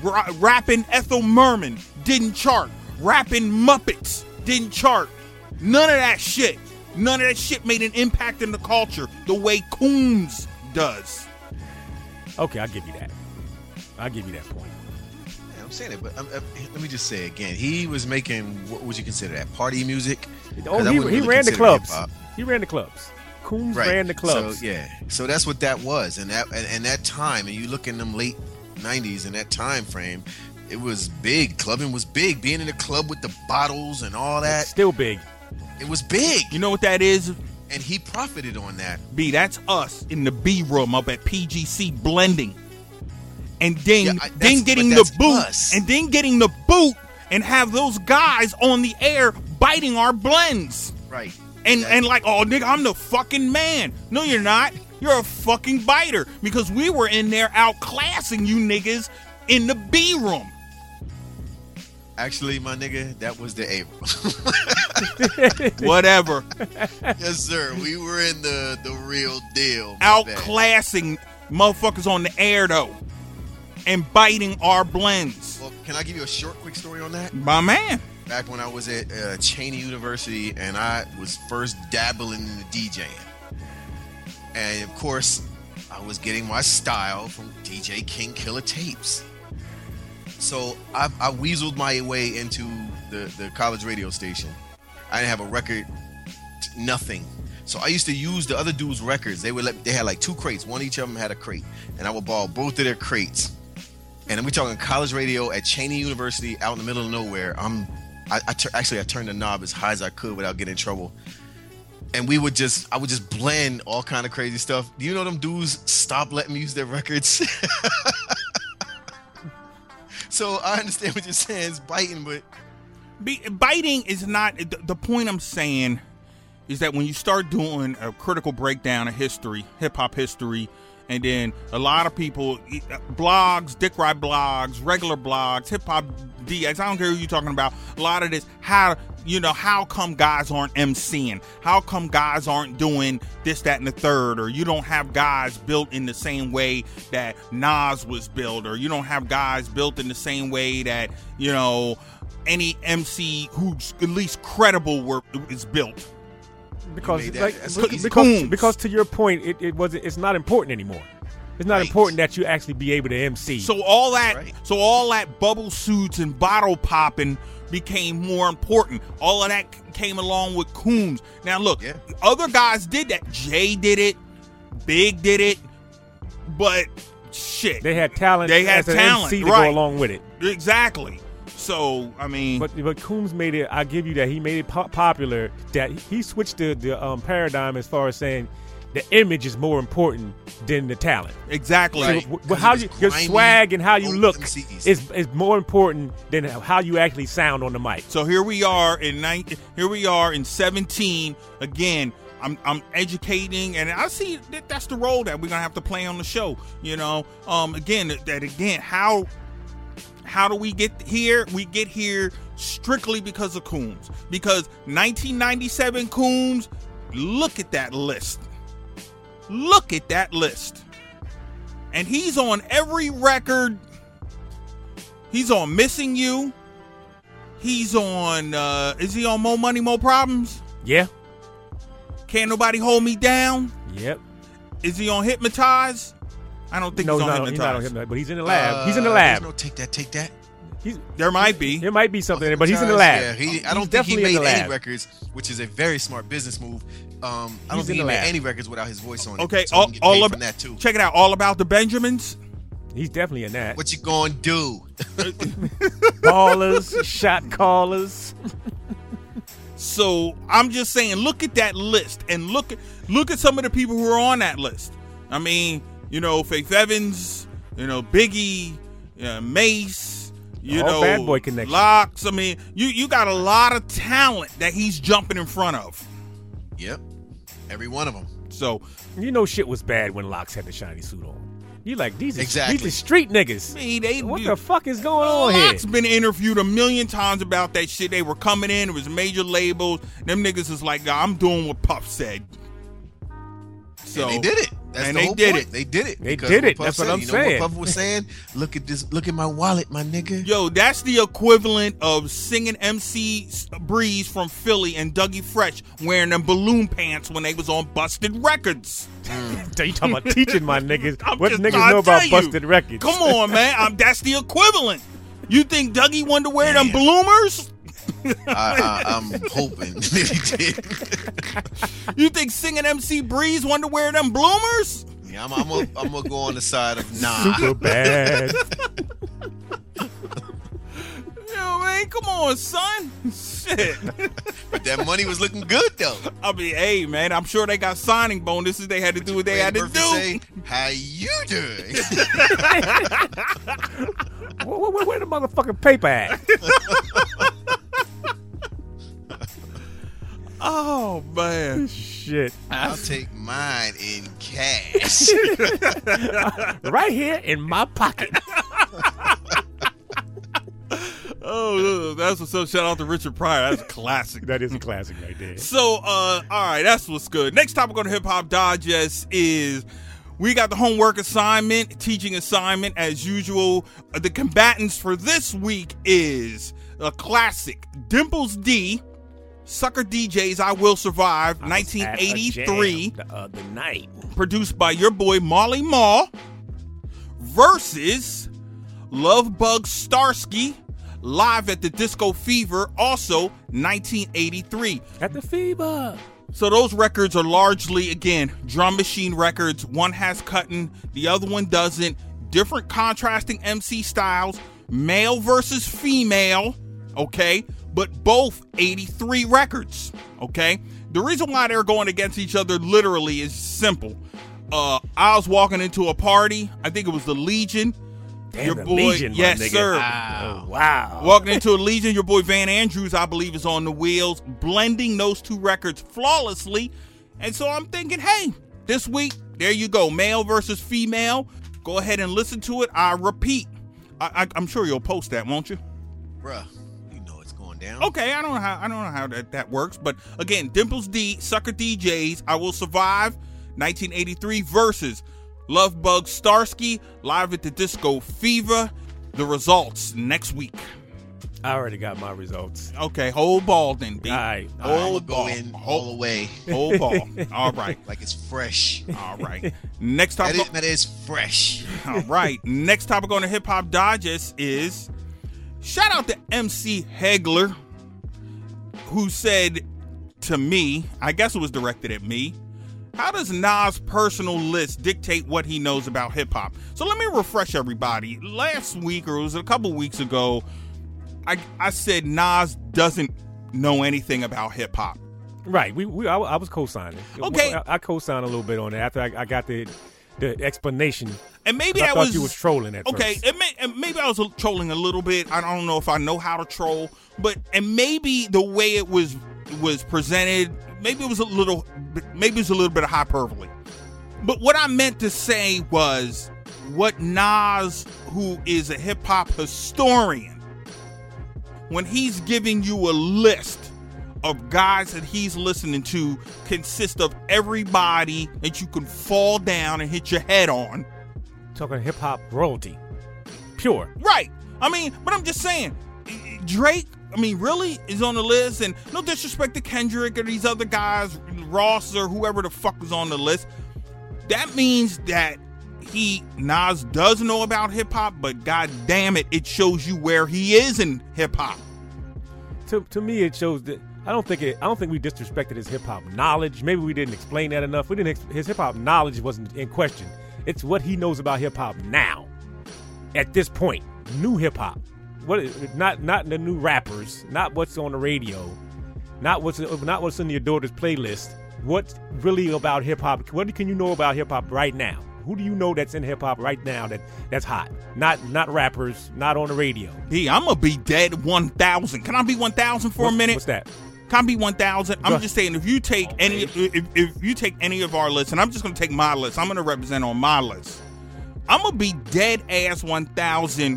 Ra- rapping Ethel Merman didn't chart. Rapping Muppets didn't chart. None of that shit. None of that shit made an impact in the culture the way Coons does. Okay, I'll give you that. I'll give you that point. Yeah, I'm saying it, but um, uh, let me just say again, he was making, what would you consider that, party music? Oh, 'Cause I he, wouldn't he really ran the consider clubs. hip-hop. He ran the clubs. Coons Right. ran the clubs. So yeah, so that's what that was, and that and, and that time, and you look in them late nineties and that time frame, it was big. Clubbing was big. Being in the club with the bottles and all that, It's still big. it was big. You know what that is? And he profited on that. B, that's us in the B room up at P G C blending. And then, Yeah, I- then that's- getting but the that's boot. us. And then getting the boot and have those guys on the air biting our blends. Right. And That- and like, oh nigga, I'm the fucking man. No, you're not. You're a fucking biter. Because we were in there outclassing you niggas in the B room. Actually, my nigga, that was the A. Whatever. Yes, sir. We were in the the real deal. my bad. Outclassing motherfuckers on the air though. And biting our blends. Well, can I give you a short, quick story on that? My man. Back when I was at uh, Cheney University and I was first dabbling in the DJing. And of course, I was getting my style from D J King Killer Tapes. So I, I weaseled my way into the, the college radio station. I didn't have a record, t- nothing. So I used to use the other dudes' records. They would let, they had like two crates. One each of them had a crate. And I would borrow both of their crates. And then we talking college radio at Cheney University out in the middle of nowhere. I'm I, I tur- actually I turned the knob as high as I could without getting in trouble. And we would just I would just blend all kind of crazy stuff. Do you know them dudes stopped letting me use their records? So I understand what you're saying. It's biting, but Be, biting is not the, the point. I'm saying is that when you start doing a critical breakdown of history, hip hop history, and then a lot of people, blogs, Dick Ride blogs, regular blogs, hip hop D X, I don't care who you're talking about. A lot of this, how you know, how come guys aren't MCing? How come guys aren't doing this, that, and the third? Or you don't have guys built in the same way that Nas was built, or you don't have guys built in the same way that, you know, any M C who's at least credible were is built. Because, made that- like, that's because, easy. because, Coons. because to your point, it, it wasn't. It's not important anymore. It's not Right. important that you actually be able to M C. So all that, Right. so all that bubble suits and bottle popping became more important. All of that c- came along with Coons. Now look, Yeah. other guys did that. Jay did it, Big did it, but shit, they had talent. They had as an talent, M C to right. go along with it. exactly. So I mean, But but Coombs made it. I give you that. He made it po- popular. That he switched the the um, paradigm as far as saying the image is more important than the talent. exactly. Right. So, w- Because how it you was your grimy, swag and how you old look M Cs. is is more important than how you actually sound on the mic. So here we are in nineteen, here we are in seventeen again. I'm I'm educating, and I see that that's the role that we're gonna have to play on the show. You know, um, again that, that again how how do we get here? We get here strictly because of Coons. Because nineteen ninety-seven Coons, look at that list. Look at that list. And he's on every record. He's on Missing You. He's on, uh, is he on More Money, More Problems? Yeah. Can't Nobody Hold Me Down? Yep. Is he on Hypnotize? I don't think No, he's he's on not, on, he's not on Hypnotize. Hypnotize, but he's in the lab. he's in the Uh, lab. There's no take that, take that. He's, There might be. there might be something, there, but he's in the lab. Yeah, he, I He's don't think he definitely in made the any lab. records, which is a very smart business move. Um, I don't He's think in he the made lab. any records without his voice on it. Okay, so he all, can get all paid ab- from that too. check it out. All About the Benjamins. He's definitely in that. What you gonna do? Ballers, shot callers. So I'm just saying, look at that list and look at look at some of the people who are on that list. I mean, you know, Faith Evans, you know, Biggie, uh, Mace, you All know, Bad Boy connection. Locks. I mean, you you got a lot of talent that he's jumping in front of. Yep, every one of them. So You know shit was bad when Locks had the shiny suit on. You like, these are, Exactly. these are street niggas. man, they, What you- the fuck is going on here? Locks been interviewed a million times about that shit. They were coming in. It was major labels. Them niggas is like, I'm doing what Puff said. So and they did it. That's and the they whole did point. it. They did it. They Because did it. Puff That's what said, I'm you know saying. What Puff was saying, look at this. Look at my wallet, my nigga. Yo, that's the equivalent of singing M C Breeze from Philly and Dougie Fresh wearing them balloon pants when they was on Busted Records. So you talking about teaching my niggas? I'm What just niggas trying know to about tell you. Busted Records? Come on, man. I'm, that's the equivalent. You think Dougie wanted to wear them Damn. bloomers? I, I, I'm hoping that he did. You think singing M C Breeze wanted to wear them bloomers? Yeah, I'm, I'm gonna I'm gonna go on the side of nah. Super bad. Yo, man, come on, son. Shit. But that money was looking good though. I mean, hey, man, I'm sure they got signing bonuses. They had to do what they had to Murphy do. say, how you doing? where, where, where the motherfucking paper at? Oh, man. Shit. I'll take mine in cash. Right here in my pocket. Oh, that's what's up. Shout out to Richard Pryor. That's a classic. That is a classic right there. So, uh, all right, that's what's good. Next topic on the Hip Hop Digest is we got the homework assignment, teaching assignment as usual. Uh, the combatants for this week is a classic, Dimples D, Sucker D Js, I Will Survive, I was nineteen eighty-three, at a jam the other night. produced by your boy Marley Marl, versus Love Bug Starsky, live at the Disco Fever, also nineteen eighty-three. At the Fever. So those records are largely, again, drum machine records. One has cutting, the other one doesn't. Different contrasting M C styles, male versus female, okay? But both eighty-three records, okay? The reason why they're going against each other literally is simple. Uh, I was walking into a party. I think it was the Legion. Damn, your the boy, Legion, my yes, nigga. sir. Oh, wow. Walking into a Legion, your boy Van Andrews, I believe, is on the wheels, blending those two records flawlessly. And so I'm thinking, hey, this week, there you go, male versus female. Go ahead and listen to it. I repeat, I, I, I'm sure you'll post that, won't you? Bruh, you know it's going down. Okay, I don't know how I don't know how that, that works, but again, Dimples D, Sucker D Js, I Will Survive, nineteen eighty-three versus Love Bug Starsky, live at the Disco Fever. The results next week. I already got my results. Okay, whole ball then, B. All right. I'm gonna Whole go ball. in all Whole, the way whole ball. All right. like it's fresh. All right. Next That topic. is, that is fresh. All right. Next topic on the Hip Hop Digest is shout out to M C Hegler, who said to me, I guess it was directed at me, how does Nas' personal list dictate what he knows about hip hop? So let me refresh everybody. Last week, or it was a couple weeks ago, I I said Nas doesn't know anything about hip hop. Right. We, we I, I was co-signing. Okay. I, I co-signed a little bit on it after I, I got the the explanation. And maybe I that thought was you was trolling at okay. first. It may, and maybe I was trolling a little bit. I don't know if I know how to troll, but and maybe the way it was was presented, maybe it was a little, maybe it was a little bit of hyperbole. But what I meant to say was what Nas, who is a hip hop historian, when he's giving you a list of guys that he's listening to, consist of everybody that you can fall down and hit your head on. Talking hip hop royalty. Pure. Right. I mean, but I'm just saying, Drake, I mean, really is on the list, and no disrespect to Kendrick or these other guys, Ross or whoever the fuck was on the list. That means that he, Nas, does know about hip hop, but god damn it, it shows you where he is in hip hop. To to me, it shows that I don't think it. I don't think we disrespected his hip hop knowledge. Maybe we didn't explain that enough. We didn't. His hip hop knowledge wasn't in question. It's what he knows about hip hop now. At this point, new hip hop. What? Not not the new rappers. Not what's on the radio. Not what's not what's in your daughter's playlist. What's really about hip hop? What can you know about hip hop right now? Who do you know that's in hip hop right now that that's hot? Not not rappers. Not on the radio. B, I'm gonna be dead one thousand. Can I be one thousand for What's- a minute? What's that? Can I be one thousand? Go I'm ahead. just saying, if you take any, if, if you take any of our lists, and I'm just gonna take my list, I'm gonna represent on my list. I'm gonna be dead ass one thousand.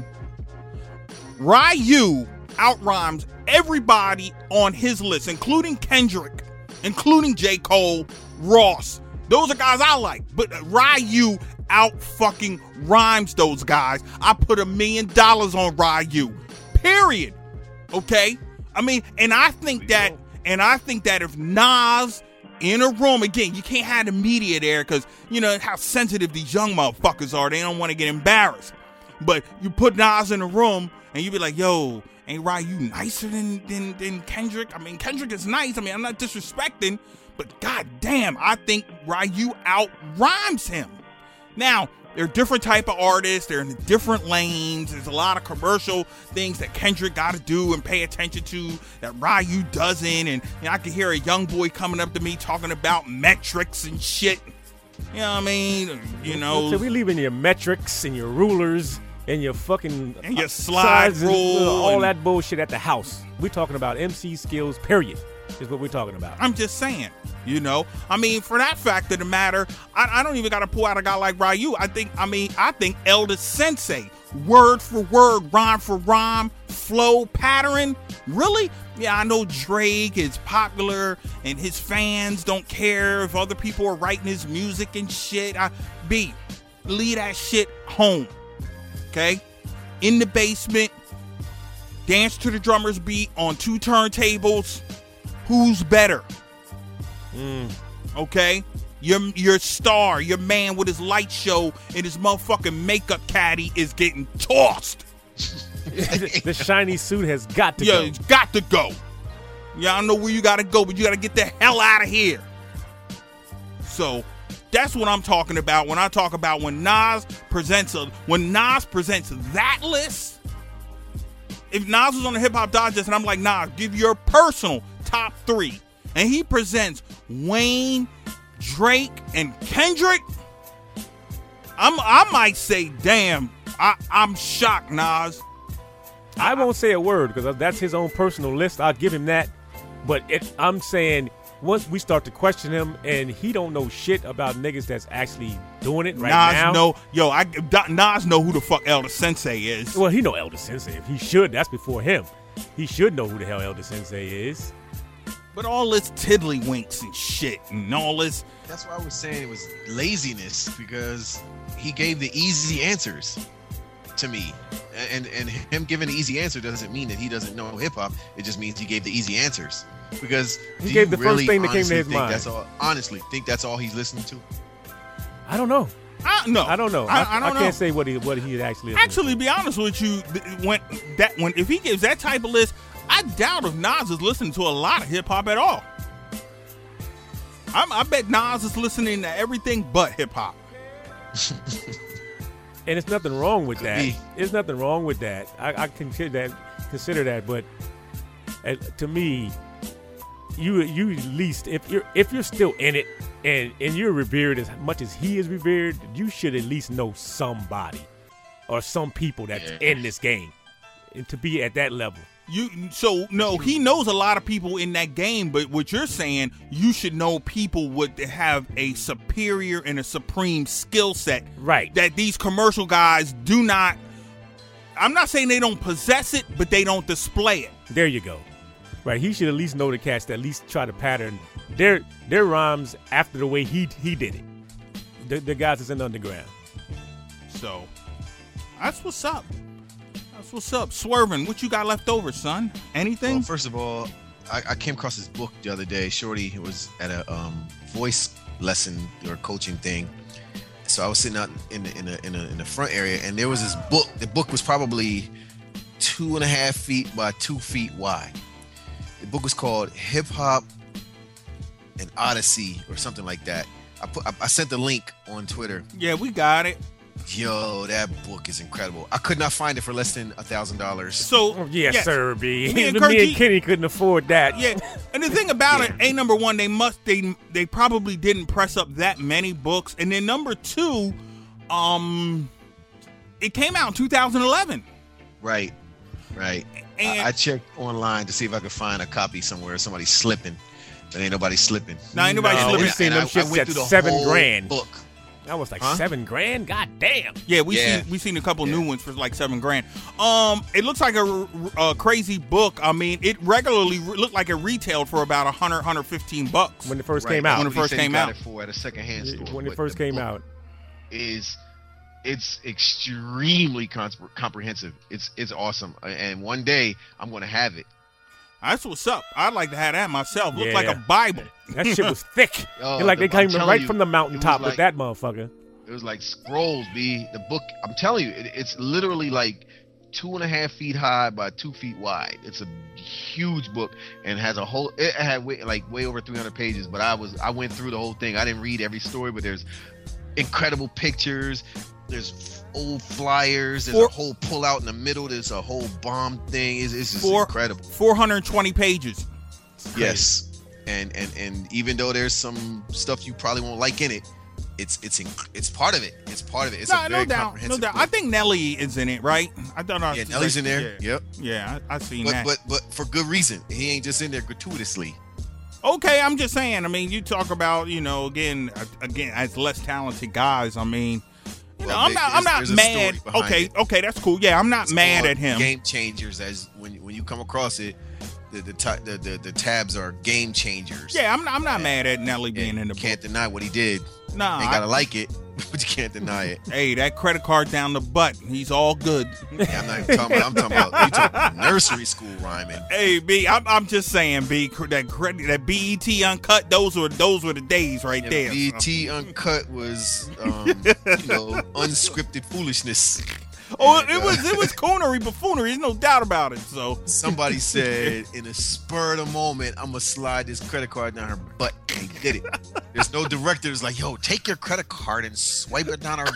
Ryu outrhymes everybody on his list, including Kendrick, including J. Cole, Ross, Those are guys I like. But Ryu out fucking rhymes those guys. I put a million dollars on Ryu. Period. Okay? I mean, and I think that, and I think that if Nas in a room, again, you can't have the media there because, you know, how sensitive these young motherfuckers are. They don't want to get embarrassed. But you put Nas in a room and you be like, yo, ain't Ryu nicer than, than, than Kendrick? I mean, Kendrick is nice. I mean, I'm not disrespecting, but goddamn, I think Ryu out rhymes him. Now, they're different type of artists. They're in different lanes. There's a lot of commercial things that Kendrick got to do and pay attention to that Ryu doesn't. And you know, I could hear a young boy coming up to me talking about metrics and shit. You know what I mean? You know. So we leaving your metrics and your rulers and your fucking and your slide rule, and all that bullshit at the house. We're talking about M C skills, period. Is what we're talking about. I'm just saying, you know. I mean, for that fact of the matter, I, I don't even got to pull out a guy like Ryu. I think, I mean, I think Elder Sensei, word for word, rhyme for rhyme, flow pattern. Really? Yeah, I know Drake is popular and his fans don't care if other people are writing his music and shit. I, B, leave that shit home. Okay? In the basement, dance to the drummer's beat on two turntables. Who's better? Mm. Okay? Your, your star, your man with his light show and his motherfucking makeup caddy is getting tossed. The shiny suit has got to yeah, go. Yeah, it's got to go. Yeah, I know where you got to go, but you got to get the hell out of here. So, that's what I'm talking about when I talk about when Nas presents a, when Nas presents that list. If Nas was on the Hip Hop Digest and I'm like, Nas, give your personal top three, and he presents Wayne, Drake, and Kendrick, I'm, I might say, damn, I, I'm shocked, Nas. I won't say a word because that's his own personal list. I'll give him that. But it, I'm saying once we start to question him and he don't know shit about niggas that's actually doing it right Nas now. Know, yo, I, Nas know who the fuck Elder Sensei is. Well, he know Elder Sensei. If he should, that's before him. He should know who the hell Elder Sensei is. But all this tiddlywinks and shit and all this. That's why I was saying it was laziness, because he gave the easy answers to me. And and him giving the easy answer doesn't mean that he doesn't know hip hop. It just means he gave the easy answers. Because he do gave you the really first thing that came to honestly his think mind. That's all, honestly, think that's all he's listening to? I don't know. I, no, I don't know. I, I, I don't I can't know. say what he what he actually is. Actually, to be honest with you, when that when if he gives that type of list, I doubt if Nas is listening to a lot of hip hop at all. I'm, I bet Nas is listening to everything but hip hop. And it's nothing wrong with that. be. There's nothing wrong with that. I, I consider that. Consider that, but uh, to me, you you at least if you're if you're still in it and and you're revered as much as he is revered, you should at least know somebody or some people that's Yeah. in this game, and to be at that level. You so no, he knows a lot of people in that game, but what you're saying, you should know people would have a superior and a supreme skill set, Right. That these commercial guys do not. I'm not saying they don't possess it, but they don't display it. There you go. Right. He should at least know the cats that at least try to pattern their their rhymes after the way he he did it. The, the guys that's in the underground. So that's what's up. That's what's up. Swerving, what you got left over, son? Anything? Well, first of all, I, I came across this book the other day. Shorty was at a um, voice lesson or coaching thing. So I was sitting out in the, in, the, in, the, in the front area, and there was this book. The book was probably two and a half feet by two feet wide. The book was called Hip Hop and Odyssey or something like that. I put I, I sent the link on Twitter. Yeah, we got it. Yo, that book is incredible. I could not find it for less than a thousand dollars. So Oh, yes, yes. sir, B. Me Me and and, Kirky- Kenny couldn't afford that. Yeah, and the thing about it, a number one, they must they they probably didn't press up that many books, and then number two, um, it came out in two thousand eleven. Right, right. And- I, I checked online to see if I could find a copy somewhere. Somebody's slipping, but ain't nobody slipping. Now ain't nobody No, slipping. we seen And them I- I shits went at through the seven whole grand. Book. That was like Huh? seven grand. God damn. Yeah, we Yeah. seen we seen a couple Yeah. new ones for like seven grand. Um, it looks like a, a crazy book. I mean, it regularly re- looked like it retailed for about a hundred, hundred fifteen bucks. When it first Right, came that's out. When what it he first said he came got out. it for at a secondhand store. When it But first the came book out. is it's extremely cons- comprehensive. It's it's awesome, and one day I'm going to have it. That's what's up. I'd like to have that myself. Looked like Yeah. a Bible. That shit was thick. Oh, It like the- they came I'm telling right you, from the it mountaintop was with like- that motherfucker. It was like scrolls, B. The book, I'm telling you, it, it's literally like two and a half feet high by two feet wide. It's a huge book and has a whole. It had way, like way over three hundred pages, but I was I went through the whole thing. I didn't read every story, but there's incredible pictures. There's old flyers. There's For- a whole pull out in the middle. There's a whole bomb thing. It's, it's just Four- incredible. four hundred twenty pages. Yes, and and and even though there's some stuff you probably won't like in it, it's it's in, it's part of it. It's part of it. It's No, a very no doubt. No comprehensive doubt. book. I think Nelly is in it, right? I don't know. Yeah, Nelly's in there. Yeah, Yep. yeah I, I seen But that. but but for good reason. He ain't just in there gratuitously. Okay, I'm just saying. I mean, you talk about, you know, again, uh, again, as less talented guys. I mean, you know, Well, I'm there- not, I'm not there's- there's a mad. story behind Okay, it. okay, that's cool. Yeah, I'm not It's mad called at him. Game changers, as when when you come across it, the the ta- the, the, the tabs are game changers. Yeah, I'm not, I'm not mad at Nelly being And in the you can't book. deny what he did. Nah, You I- gotta like it, but you can't deny it. Hey, that credit card down the butt. He's all good. Yeah, I'm not even talking about. I'm talking about. You talking about nursery school rhyming. Hey, B, I'm, I'm just saying, B, cr- that credit, that B E T uncut. Those were those were the days right And there. B T Uncut was, um, you know, unscripted foolishness. Oh, And, it uh, was it was coonery buffoonery. There's no doubt about it. So Somebody said, in a spur of the moment, I'm gonna slide this credit card down her butt. And he did it. There's no director who's like, yo, take your credit card and swipe it down her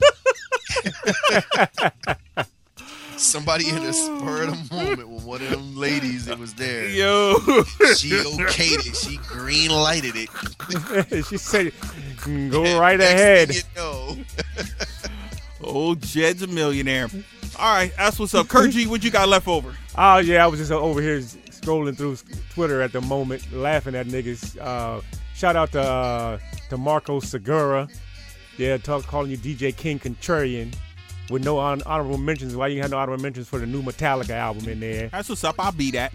butt. Somebody in a spur of the moment with one of them ladies that was there. yo, She okayed it. She green lighted it. She said, "Mm, "Go right Next ahead." thing you know, old Jed's a millionaire. All right, that's what's up. Kurt G, what you got left over? Oh yeah, I was just over here scrolling through Twitter at the moment, laughing at niggas. Uh, shout out to uh, to Marco Segura. Yeah, talk calling you D J King Contrarian with no hon- honorable mentions. Why you have no honorable mentions for the new Metallica album in there? That's what's up. I'll be that.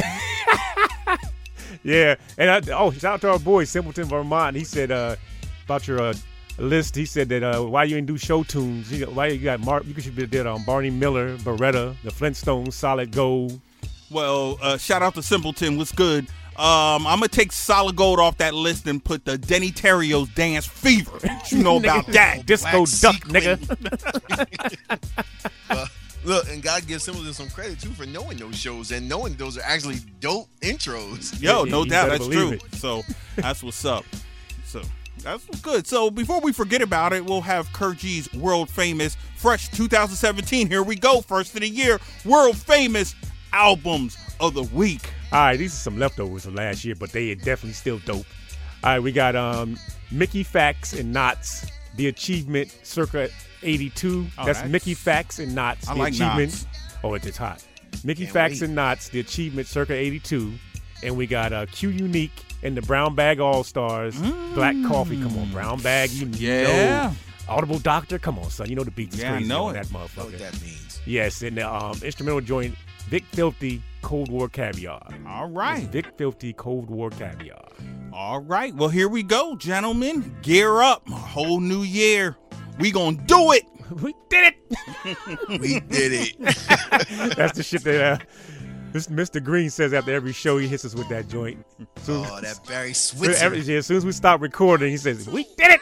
Yeah, and I, oh, shout out to our boy Simpleton Vermont. He said uh, about your uh, list. He said that uh, why you didn't do show tunes? You know, why you got Mark? You should be there on Barney Miller, Beretta, the Flintstones, Solid Gold. Well, uh, shout out to Simpleton. What's good? Um, I'm gonna take Solid Gold off that list and put the Denny Terrio's Dance Fever. You know about that? Disco Black Duck, Sequin. nigga. Uh, look, and God gives Simpleton some credit too for knowing those shows and knowing those are actually dope intros. Yo, Yeah, no you doubt, better that's believe true. it. So that's what's up. So that's good. So before we forget about it, we'll have Kurt G's world famous, fresh two thousand seventeen. Here we go, first of the year, world famous albums of the week. All right, these are some leftovers from last year, but they are definitely still dope. All right, we got um, Mickey Facts and Knots, The Achievement, circa eighty-two. Oh, that's that's- Mickey Facts and Knots, I The like Achievement. Knots. Oh, it's it's hot. Mickey Can't Facts wait. and Knots, The Achievement, circa eighty-two. And we got uh, Q Unique and the Brown Bag All Stars, Black Coffee. Come on, Brown Bag, you Yeah. know. Audible Doctor, come on, son. You know the beats is Yeah, I crazy know on it. that I know what motherfucker. that means. Yes, and the um, instrumental joint, Vic Filthy, Cold War Caviar. All right. Vic Filthy, Cold War Caviar. All right. Well, here we go, gentlemen. Gear up. A whole new year. We gonna do it. We did it! We did it. That's the shit that uh, this Mister Green says after every show. He hits us with that joint. So, Oh, that Barry so Switzer. every, yeah, as soon as we stop recording, he says, "We did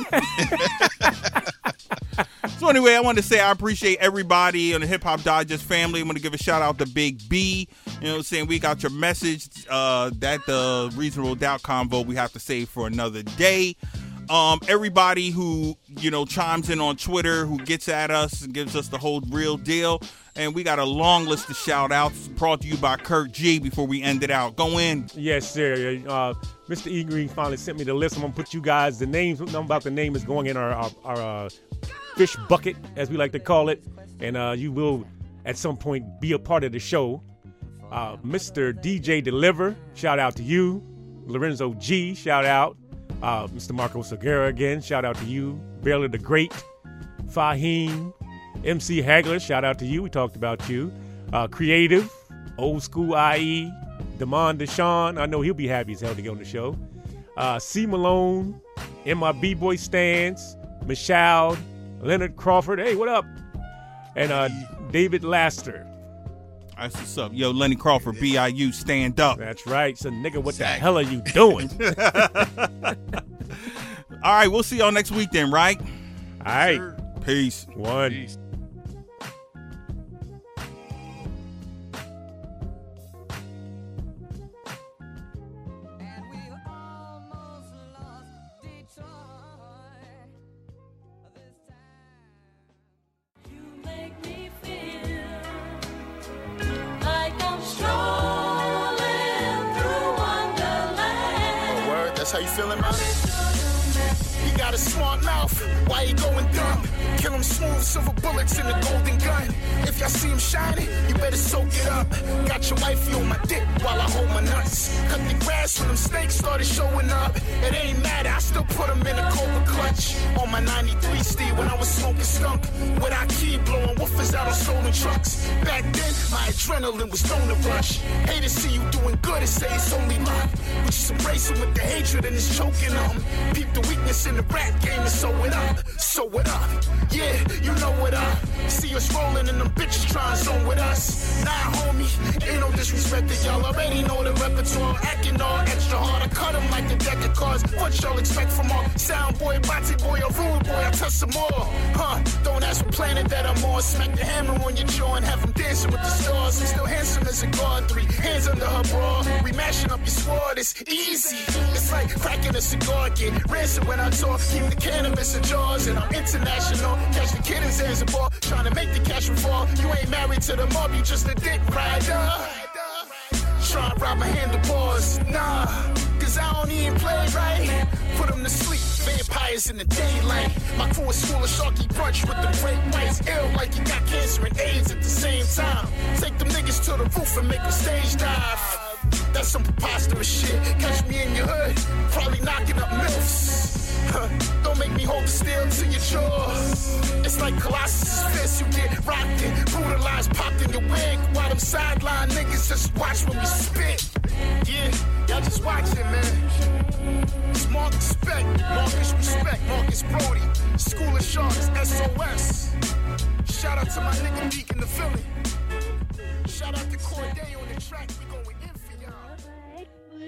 it!" So anyway, I wanted to say I appreciate everybody on the Hip Hop Digest family. I'm going to give a shout out to Big B. You know what I'm saying? We got your message. Uh, that the Reasonable Doubt convo we have to save for another day. Um, everybody who, you know, chimes in on Twitter, who gets at us and gives us the whole real deal. And we got a long list of shout outs brought to you by Kurt G before we end it out. Go in. Yes, sir. Uh, Mister E. Green finally sent me the list. I'm gonna put you guys the names. Something about the name is going in our our, our uh, fish bucket, as we like to call it, and uh, you will at some point be a part of the show. Uh, Mister D J Deliver, shout out to you. Lorenzo G, shout out. Uh, Mister Marco Segura again, shout out to you. Baylor the Great, Fahim, M C Hagler, shout out to you. We talked about you. Uh, Creative, Old School I E, Damon Deshawn. I know he'll be happy as hell to get on the show. Uh, C. Malone, M My B-Boy Stans, Michelle, Leonard Crawford. Hey, what up? And uh, David Laster. That's what's up. Yo, Lenny Crawford, B I U, stand up. That's right. So, nigga, what Exactly. the hell are you doing? All right, we'll see y'all next week then, right? All right. Sure. Peace. One. Peace. That's how you feeling, man? He got a smart mouth, why he going dumb? Kill him smooth, silver bullets in a golden gun. If y'all see him shining, you better soak it up. Got your wifey on my dick while I hold my nuts. Cut the grass when them snakes started showing up. It ain't matter, I still put them in a Cobra clutch. On my ninety-three Steve when I was smoking skunk. With our key blowing woofers out on stolen trucks. Back then, my adrenaline was on the rush. Hate to see you doing good and say it's only love. But just embrace it with the hatred and it's choking on. Peep the weakness in the rap game and sew it up. Sew it up. Yeah, you know what up. See us rolling and them bitches trying to zone with us. Nah, homie, ain't no disrespect to y'all. Already know the repertoire. Acting all extra hard. I cut them like a deck of cards. What y'all expect from all? Sound boy, body boy, or rude boy, I touch some more. Huh, don't ask what planet that I'm on. Smack the hammer on your jaw and have them dancing with the stars. I'm still handsome as a god. Three hands under her bra. We mashing up your squad. It's easy. It's like cracking a cigar. Get rancid when I talk. Keep the cannabis in jars. And I'm international. Catch the kid in Zanzibar. Trying to make the cash fall. You ain't married to the mob. You just a dick rider. Try and rob my handlebars. Nah, cause I don't even play right. Put them to sleep. Vampires in the daylight. My crew is full of sharky brunch with the great whites. Ill like you got cancer and AIDS at the same time. Take them niggas to the roof and make them stage dive. That's some preposterous shit. Catch me in your hood, probably knocking up milfs. Huh. Don't make me hold the steel to your jaw. It's like Colossus' fist. You get rocked and brutalized, popped in your wig. While them sideline niggas just watch when we spit. Yeah, y'all just watching, man. It's Marcus Speck, Marcus Respect, Marcus Brody. School of Sharks, S O S. Shout out to my nigga Deacon the Philly. Shout out to Corday on the track. We going in for y'all.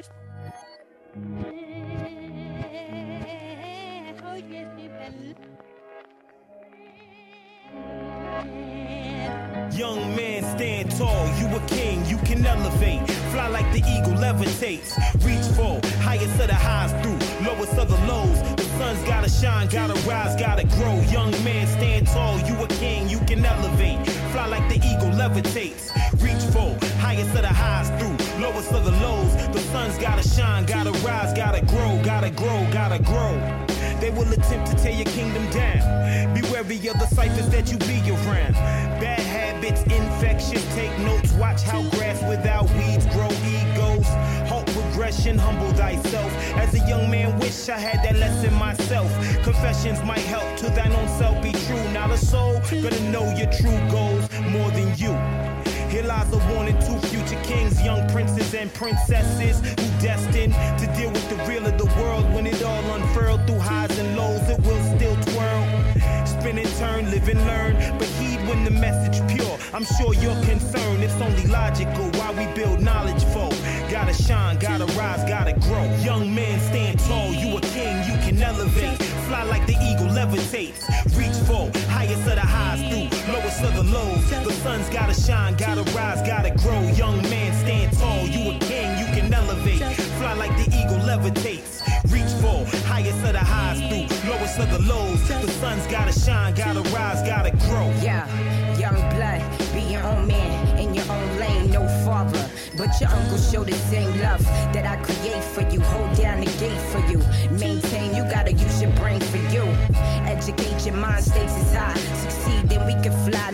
Young man, stand tall, you a king, you can elevate. Fly like the eagle, levitates. Reach for highest of the highs through lowest of the lows. The sun's gotta shine, gotta rise, gotta grow. Young man, stand tall, you a king, you can elevate. Fly like the eagle, levitates. Reach for highest of the highs through lowest of the lows. The sun's gotta shine, gotta rise, gotta grow, gotta grow, gotta grow. They will attempt to tear your kingdom down. Be wary of the ciphers that you be around. Bad habits, infectious, take notes. Watch how grass without weeds grow. Egos, halt progression, humble thyself. As a young man, wish I had that lesson myself. Confessions might help to thine own self be true. Now the soul, gonna know your true goals more than you. Here lies a warning to future kings, young princes and princesses who destined to deal with the real of the world. When it all unfurled through highs and lows, it will still twirl. Spin and turn, live and learn, but heed when the message pure. I'm sure you're concerned, it's only logical why we build knowledge for. Gotta shine, gotta rise, gotta grow. Young man, stand tall, you a king, you can elevate. Fly like the eagle, levitates. Reach for highest of the highs through lowest of the lows. The sun's gotta shine, gotta rise, gotta grow. Young man, stand tall, you a king, you can elevate. Fly like the eagle, levitates. Reach for highest of the highs through lowest of the lows. The sun's gotta shine, gotta rise, gotta grow. Yeah, young blood, be your own man in your own lane, no father. But your uncle showed the same love that I create for you. Hold down the gate for you. Maintain, you gotta use your brain for you. Educate your mind, states is high. Succeed, then we can fly. No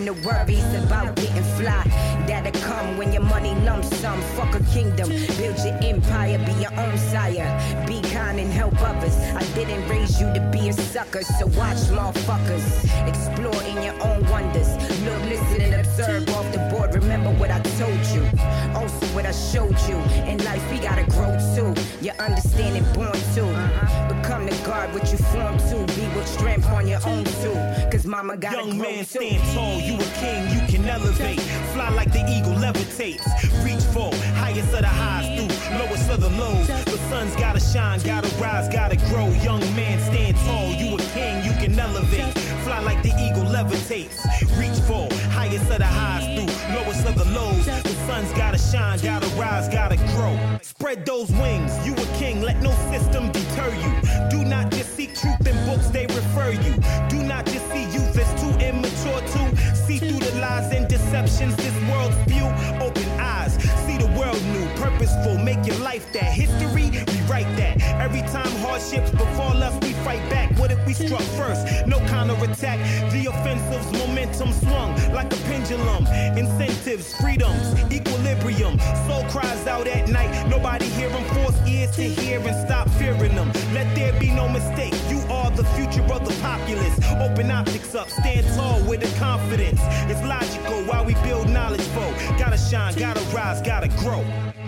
the worries about getting fly. That'll come when your money lump sum. Fuck a kingdom, build your empire, be your own sire. Be kind and help others. I didn't raise you to be a sucker, so watch motherfuckers. Explore in your own wonders. Look, listen and observe off the board. Remember what I told you, also what I showed you. In life we gotta grow too. You understand it, born to. Become the guard what you form to. Be with strength on your own too. Cause mama gotta Young grow man, too. stand tall, you a king, you can elevate. Fly like the eagle levitates. Reach for highest of the highs through lowest of the lows. The sun's gotta shine, gotta rise, gotta grow. Young man, stand tall, you a king, you can elevate. Fly like the eagle levitates. Reach for highest of the highs through lowest of the lows. The sun's gotta shine, gotta rise, gotta grow. Spread those wings, you a king, let no system deter you. Do not just seek truth in books, they refer you. Do not just see youth as too immature to see through the lies and deceptions this world spew. Open eyes, see the world new, purposeful, make your life that. History, rewrite that. Every time hardships befall us, we fight back. What if we struck first? No counterattack. The offensive's momentum swung like a pendulum. Incentives, freedoms, equilibrium. Soul cries out at night, nobody hear them. Force ears to hear and stop fearing them. Let there be no mistake, you are the future of the populace. Open optics up, stand tall with the confidence. It's logical while we build knowledge for. Gotta shine, gotta rise, gotta grow.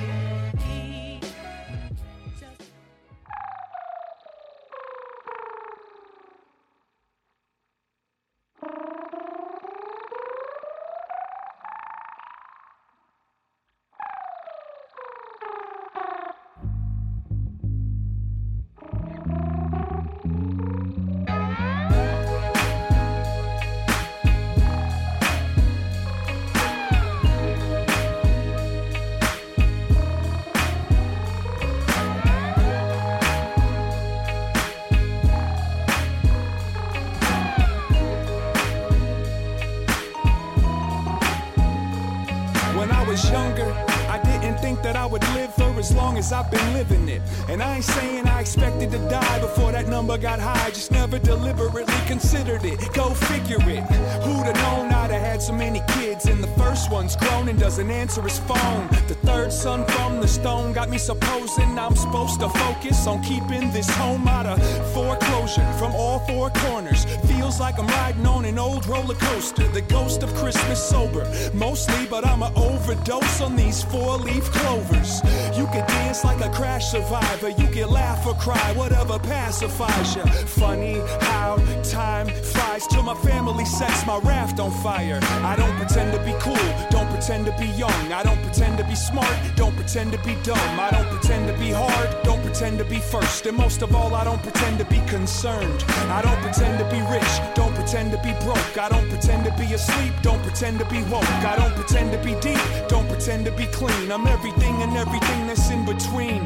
I've been living it, and I ain't saying I expected to die before that number got high. Just never deliberately considered it. Go figure it. Who'd have known I'd have had so many kids, and the first one's grown and doesn't answer his phone. The third son from the stone got me supposing I'm supposed to focus on keeping this home out of foreclosure from all four corners. Feels like I'm riding on an old roller coaster, the ghost of Christmas sober, mostly, but I'm an overdose on these four-leaf clovers. You could dance like a crash survivor, you can laugh or cry, whatever pacifies you. Funny how time flies till my family sets my raft on fire. I don't pretend to be cool, don't pretend to be young, I don't pretend to be smart, don't pretend to be dumb, I don't pretend to be hard, don't pretend to be first, and most of all I don't pretend to be concerned. I don't pretend to be rich, don't pretend to be broke, I don't pretend to be asleep, don't pretend to be woke, I don't pretend to be deep, don't pretend to be clean. I'm everything and everything that's in between.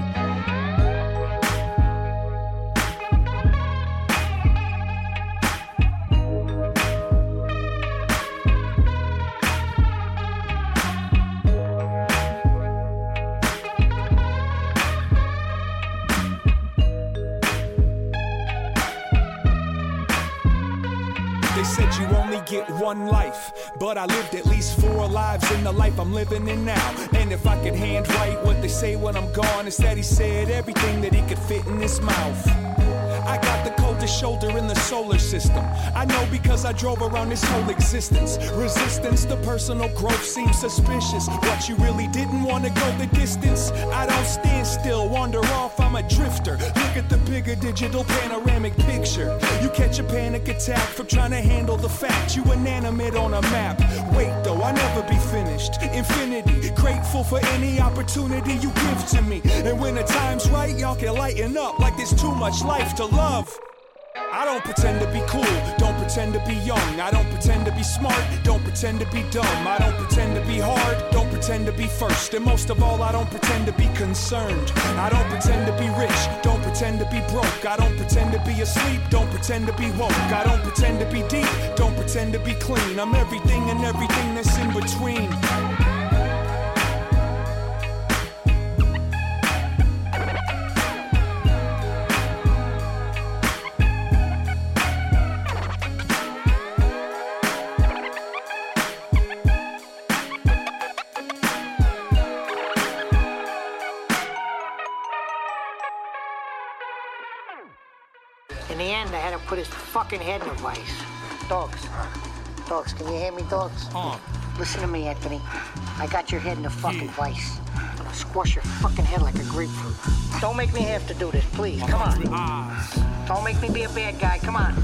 Get one life, but I lived at least four lives in the life I'm living in now. And if I could handwrite what they say when I'm gone, it's that he said everything that he could fit in his mouth. I got the coldest shoulder in the solar system. I know because I drove around this whole existence. Resistance to personal growth seems suspicious. What, you really didn't want to go the distance? I don't stand still, wander off, I'm a drifter. Look at the bigger digital panoramic picture. You catch a panic attack from trying to handle the fact you inanimate on a map. Wait though, I never be finished. Infinity, grateful for any opportunity you give to me. And when the time's right, y'all can lighten up like there's too much life to love. I don't pretend to be cool, don't pretend to be young, I don't pretend to be smart, don't pretend to be dumb, I don't pretend to be hard, don't pretend to be first, and most of all I don't pretend to be concerned. I don't pretend to be rich, don't pretend to be broke, I don't pretend to be asleep, don't pretend to be woke, I don't pretend to be deep, don't pretend to be clean. I'm everything and everything that's in between. In the end, I had to put his fucking head in a vice. Dogs. Dogs, can you hear me, dogs? Uh. Listen to me, Anthony. I got your head in a fucking yeah. vice. I'm gonna squash your fucking head like a grapefruit. Don't make me have to do this, please. Come on. Eyes. Don't make me be a bad guy. Come on.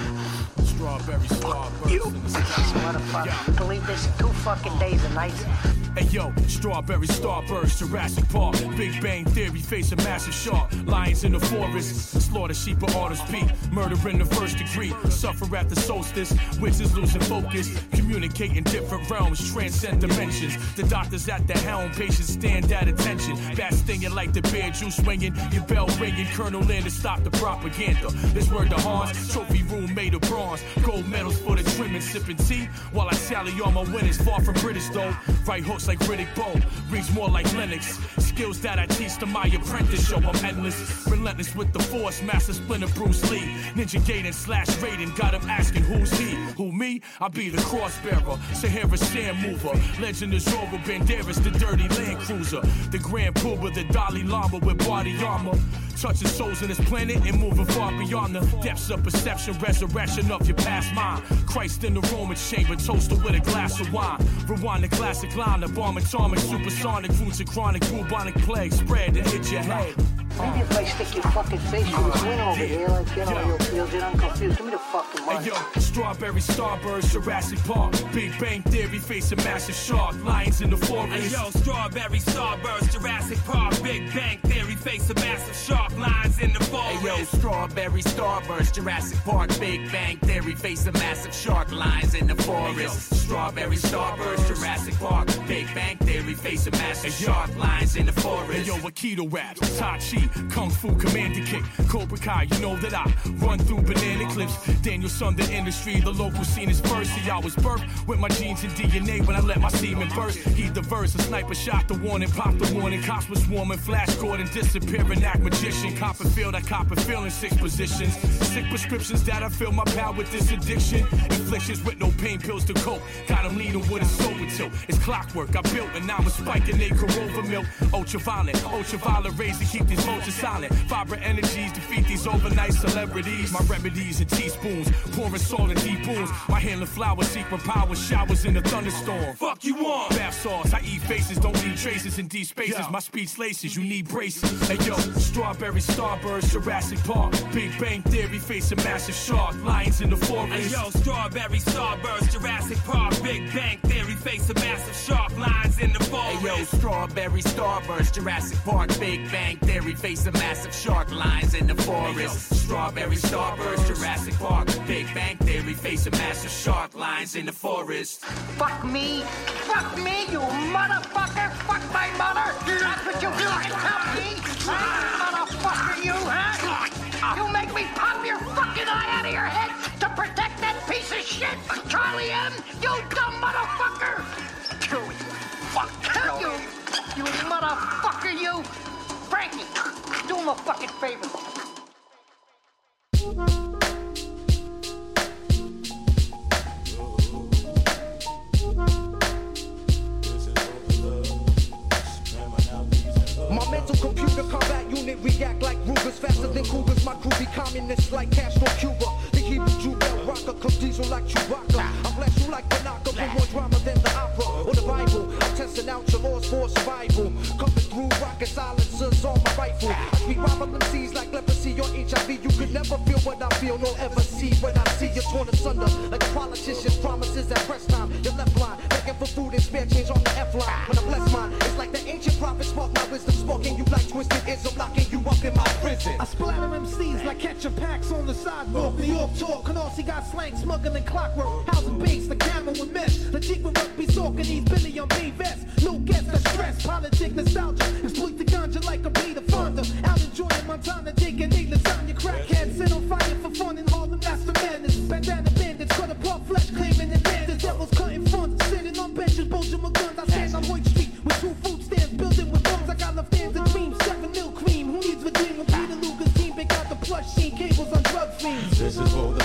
Strawberry starburst. You motherfucker. Yeah. You believe this? Two fucking days and nights. Hey yo, strawberry starburst, Jurassic Park, Big Bang Theory, face a massive shark, lions in the forest, slaughter sheep or orders peak, murder in the first degree, suffer at the solstice, witches losing focus, communicate in different realms, transcend dimensions, the doctors at the helm, patients stand at attention, bats stinging like the bear juice swinging, your bell ringing, Colonel Landers stop the propaganda, this word to Hans, trophy room made of bronze, gold medals for the trimming, sipping tea, while I sally on my winners, far from British though, right hooks like Riddick Bowe, reach more like Lennox. Skills that I teach to my apprentice, show I'm endless. Relentless with the force, master splinter Bruce Lee. Ninja Gaiden slash Raiden, got him asking who's he? Who me? I be the crossbearer, Sahara sand mover. Legend of Zorro Banderas, the dirty Land Cruiser. The Grand Pooba, the Dalai Lama with body armor. Touching souls in this planet and moving far beyond the depths of perception, resurrection of your past mind. Christ in the Roman chamber, toasted with a glass of wine. Rewind the classic line, the bomb atomic, supersonic, roots of chronic, bubonic plague, spread and hit your head. Maybe if I stick your fucking face in this win over here, like, you know, you'll feel it, I'm confused. Give me the fucking money. Hey, yo, strawberry starburst, Jurassic Park, Big Bang Theory, face a massive shark, lions in the forest. Hey, yo, strawberry starburst, Jurassic Park, Big Bang Theory, face a massive shark, lions in the forest. Hey, yo, strawberry starburst, Jurassic Park, Big Bang Theory, face a massive shark, lions in the forest. Hey, yo, strawberry starburst, Jurassic Park, Big Bang Theory, face a massive hey, shark, lions in the forest. Hey, yo, Aikido raps, Tai Chi, Kung Fu Commander Kick, Cobra Kai, you know that I run through banana clips. Daniel-san, the industry, the local scene is first. See, I was birthed with my genes and D N A when I let my semen burst. Heed the verse, a sniper shot the warning, pop the warning. Cops was swarming, flash Gordon, disappearing, act magician. Copperfield, I cop a feel in six positions. Sick prescriptions that I fill my pal with this addiction. Inflictions with no pain pills to cope. Got him leading with a sober tilt. It's clockwork I built and now I'm spiking they Corova milk. Ultraviolet, ultraviolet rays to keep these vultures silent. Vibrant energies defeat these overnight celebrities. My remedies and teaspoons, pouring salt in deep wounds. My handling flowers, secret power, showers in a thunderstorm. Fuck you on! Bath sauce, I eat faces, don't leave traces in deep spaces. Yo. My speech laces, you need braces. Hey yo, strawberry starburst, Jurassic Park, Big Bang Theory, face a massive shark, lions in the forest. Hey yo, strawberry starburst, Jurassic Park, Big Bang Theory, face a massive shark, lions in the forest. Hey yo, strawberry starburst, Jurassic Park, Big Bang Theory, face a massive shark, lions in the forest. Hey, yo, strawberry starburst, Jurassic Park, Big Bang Theory, face a massive shark, lions in the forest. Fuck me, fuck me, you motherfucker, fuck my mother. That's what you fucking tell me, huh? Motherfucker, you, huh? You make me pop your fucking eye out of your head to protect that piece of shit, Charlie M. You dumb motherfucker. Fuck you, you motherfucker, you. Frankie, do him a fucking favor. My mental computer combat unit react like Rugers, faster than Cougars. My crew be communists like Castro Cuba. The Hebrew Jew bell rocker, come diesel like Chewbacca. I blast you like Tanaka, with more drama than the opera or the Bible. I'm testing out your laws for survival. Coming through rocket silencers on my rifle. I speak rival M Cs like leprosy or H I V. You could never feel what I feel, nor ever see when I see you torn asunder. Like a politician's promises at press time. You're left blind, begging for food and spare change on the F line. When I bless mine, it's like the ancient prophets spark my wisdom. Sparking you like twisted ism, locking you up in my prison. I splatter M Cs like ketchup packs on the sidewalk. New York talk, Canarsie got slang, smuggling clockwork. House and base, the camera with mesh. The cheek with rugby talking these Billy on B vest. No guess, the stress, politic, nostalgia. Exploit the ganja like a Peter Fonda. Out enjoying Montana, taking eight lasagna. Crackheads set on fire for fun in Harlem, that's the madness. Bandana bandits, cut apart flesh, claiming advantage. Devils cutting funds, sitting on benches, bulging my guns. I stand on Hoyt Street with two food stands, building with bones. I got left hands and dreams, seven mil cream. Who needs Virginia? Peter Luger's team, they got the plush scene, cables on drug fiends. This is for the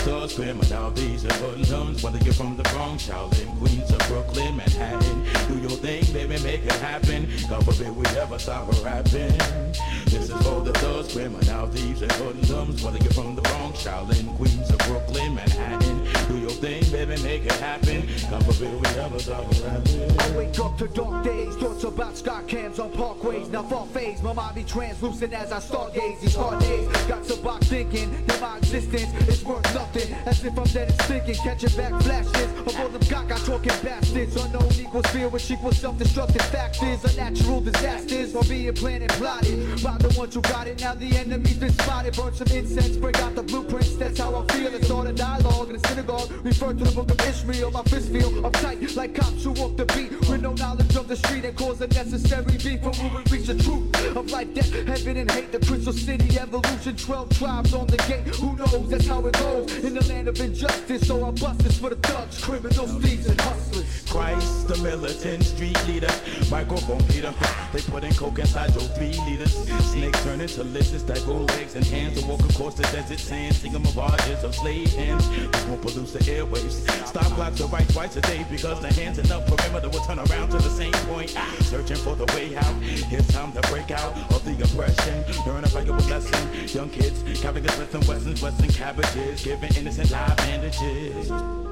thugs, criminalities, and hoodlums. Whether you're from the Bronx, Charlotte, Queens, or Brooklyn, Manhattan, do your thing, baby, make it happen. God forbid we ever stop rapping. This is for the thugs, criminalities, and hoodlums. Whether you're from the Bronx, Charlotte, Queens, or Brooklyn, Manhattan, do your thing, baby, make it happen. God forbid we ever stop rapping. I wake up to dark days, thoughts about sky cams on parkways. Now far phase, my mind be translucent as I stargaze. These hard days got to box thinking that my existence is worth nothing. As if I'm dead and stinking, catching back flashes of all them gaga talking bastards. Unknown equals fear, which equals self-destructive factors. Unnatural disasters are being planned and plotted by the ones who got it. Now the enemy's been spotted. Burn some incense, break out the blueprints. That's how I feel. It's all a dialogue in a synagogue. Refer to the book of Ishmael. My fist feel uptight like cops who walk the beat with no knowledge of the street and cause unnecessary beef. From who we reach the truth of life, death, heaven, and hate. The Crystal City evolution, twelve tribes on the gate. Who knows? That's how it goes in the land of injustice. So I bust this for the thugs, criminals, thieves, and hustlers. Christ, the militant street leader, microphone Peter. They put in coke inside your three liters. Snakes turn into lizards that grow legs and hands to walk across the desert sand. Singing mirages of slave hands. This won't pollute the airwaves. Stop clocks are right twice a day because the hands in the perimeter will turn around to the same point. Searching for the way out. It's time to break out of the oppression. Learn a valuable lesson. Young kids, carrying Smith and Wessons, Western cabbages, giving innocent eye bandages.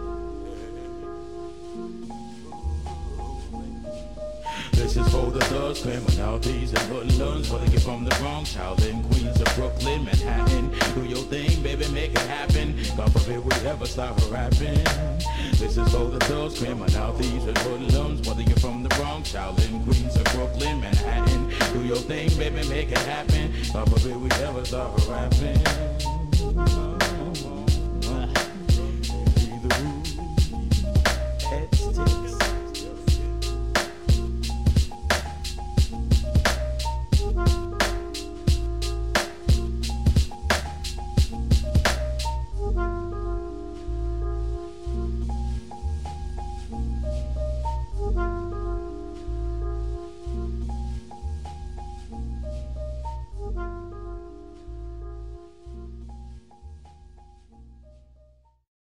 This is for the thugs, criminalities, and hoodlums. Whether you're from the Bronx, Charlotte, Queens, or Brooklyn, Manhattan, do your thing, baby, make it happen. God forbid we ever stop rapping. This is for the thugs, criminalities, and hoodlums. Whether you're from the Bronx, Charlotte, Queens, or Brooklyn, Manhattan, do your thing, baby, make it happen. God forbid we ever stop rapping.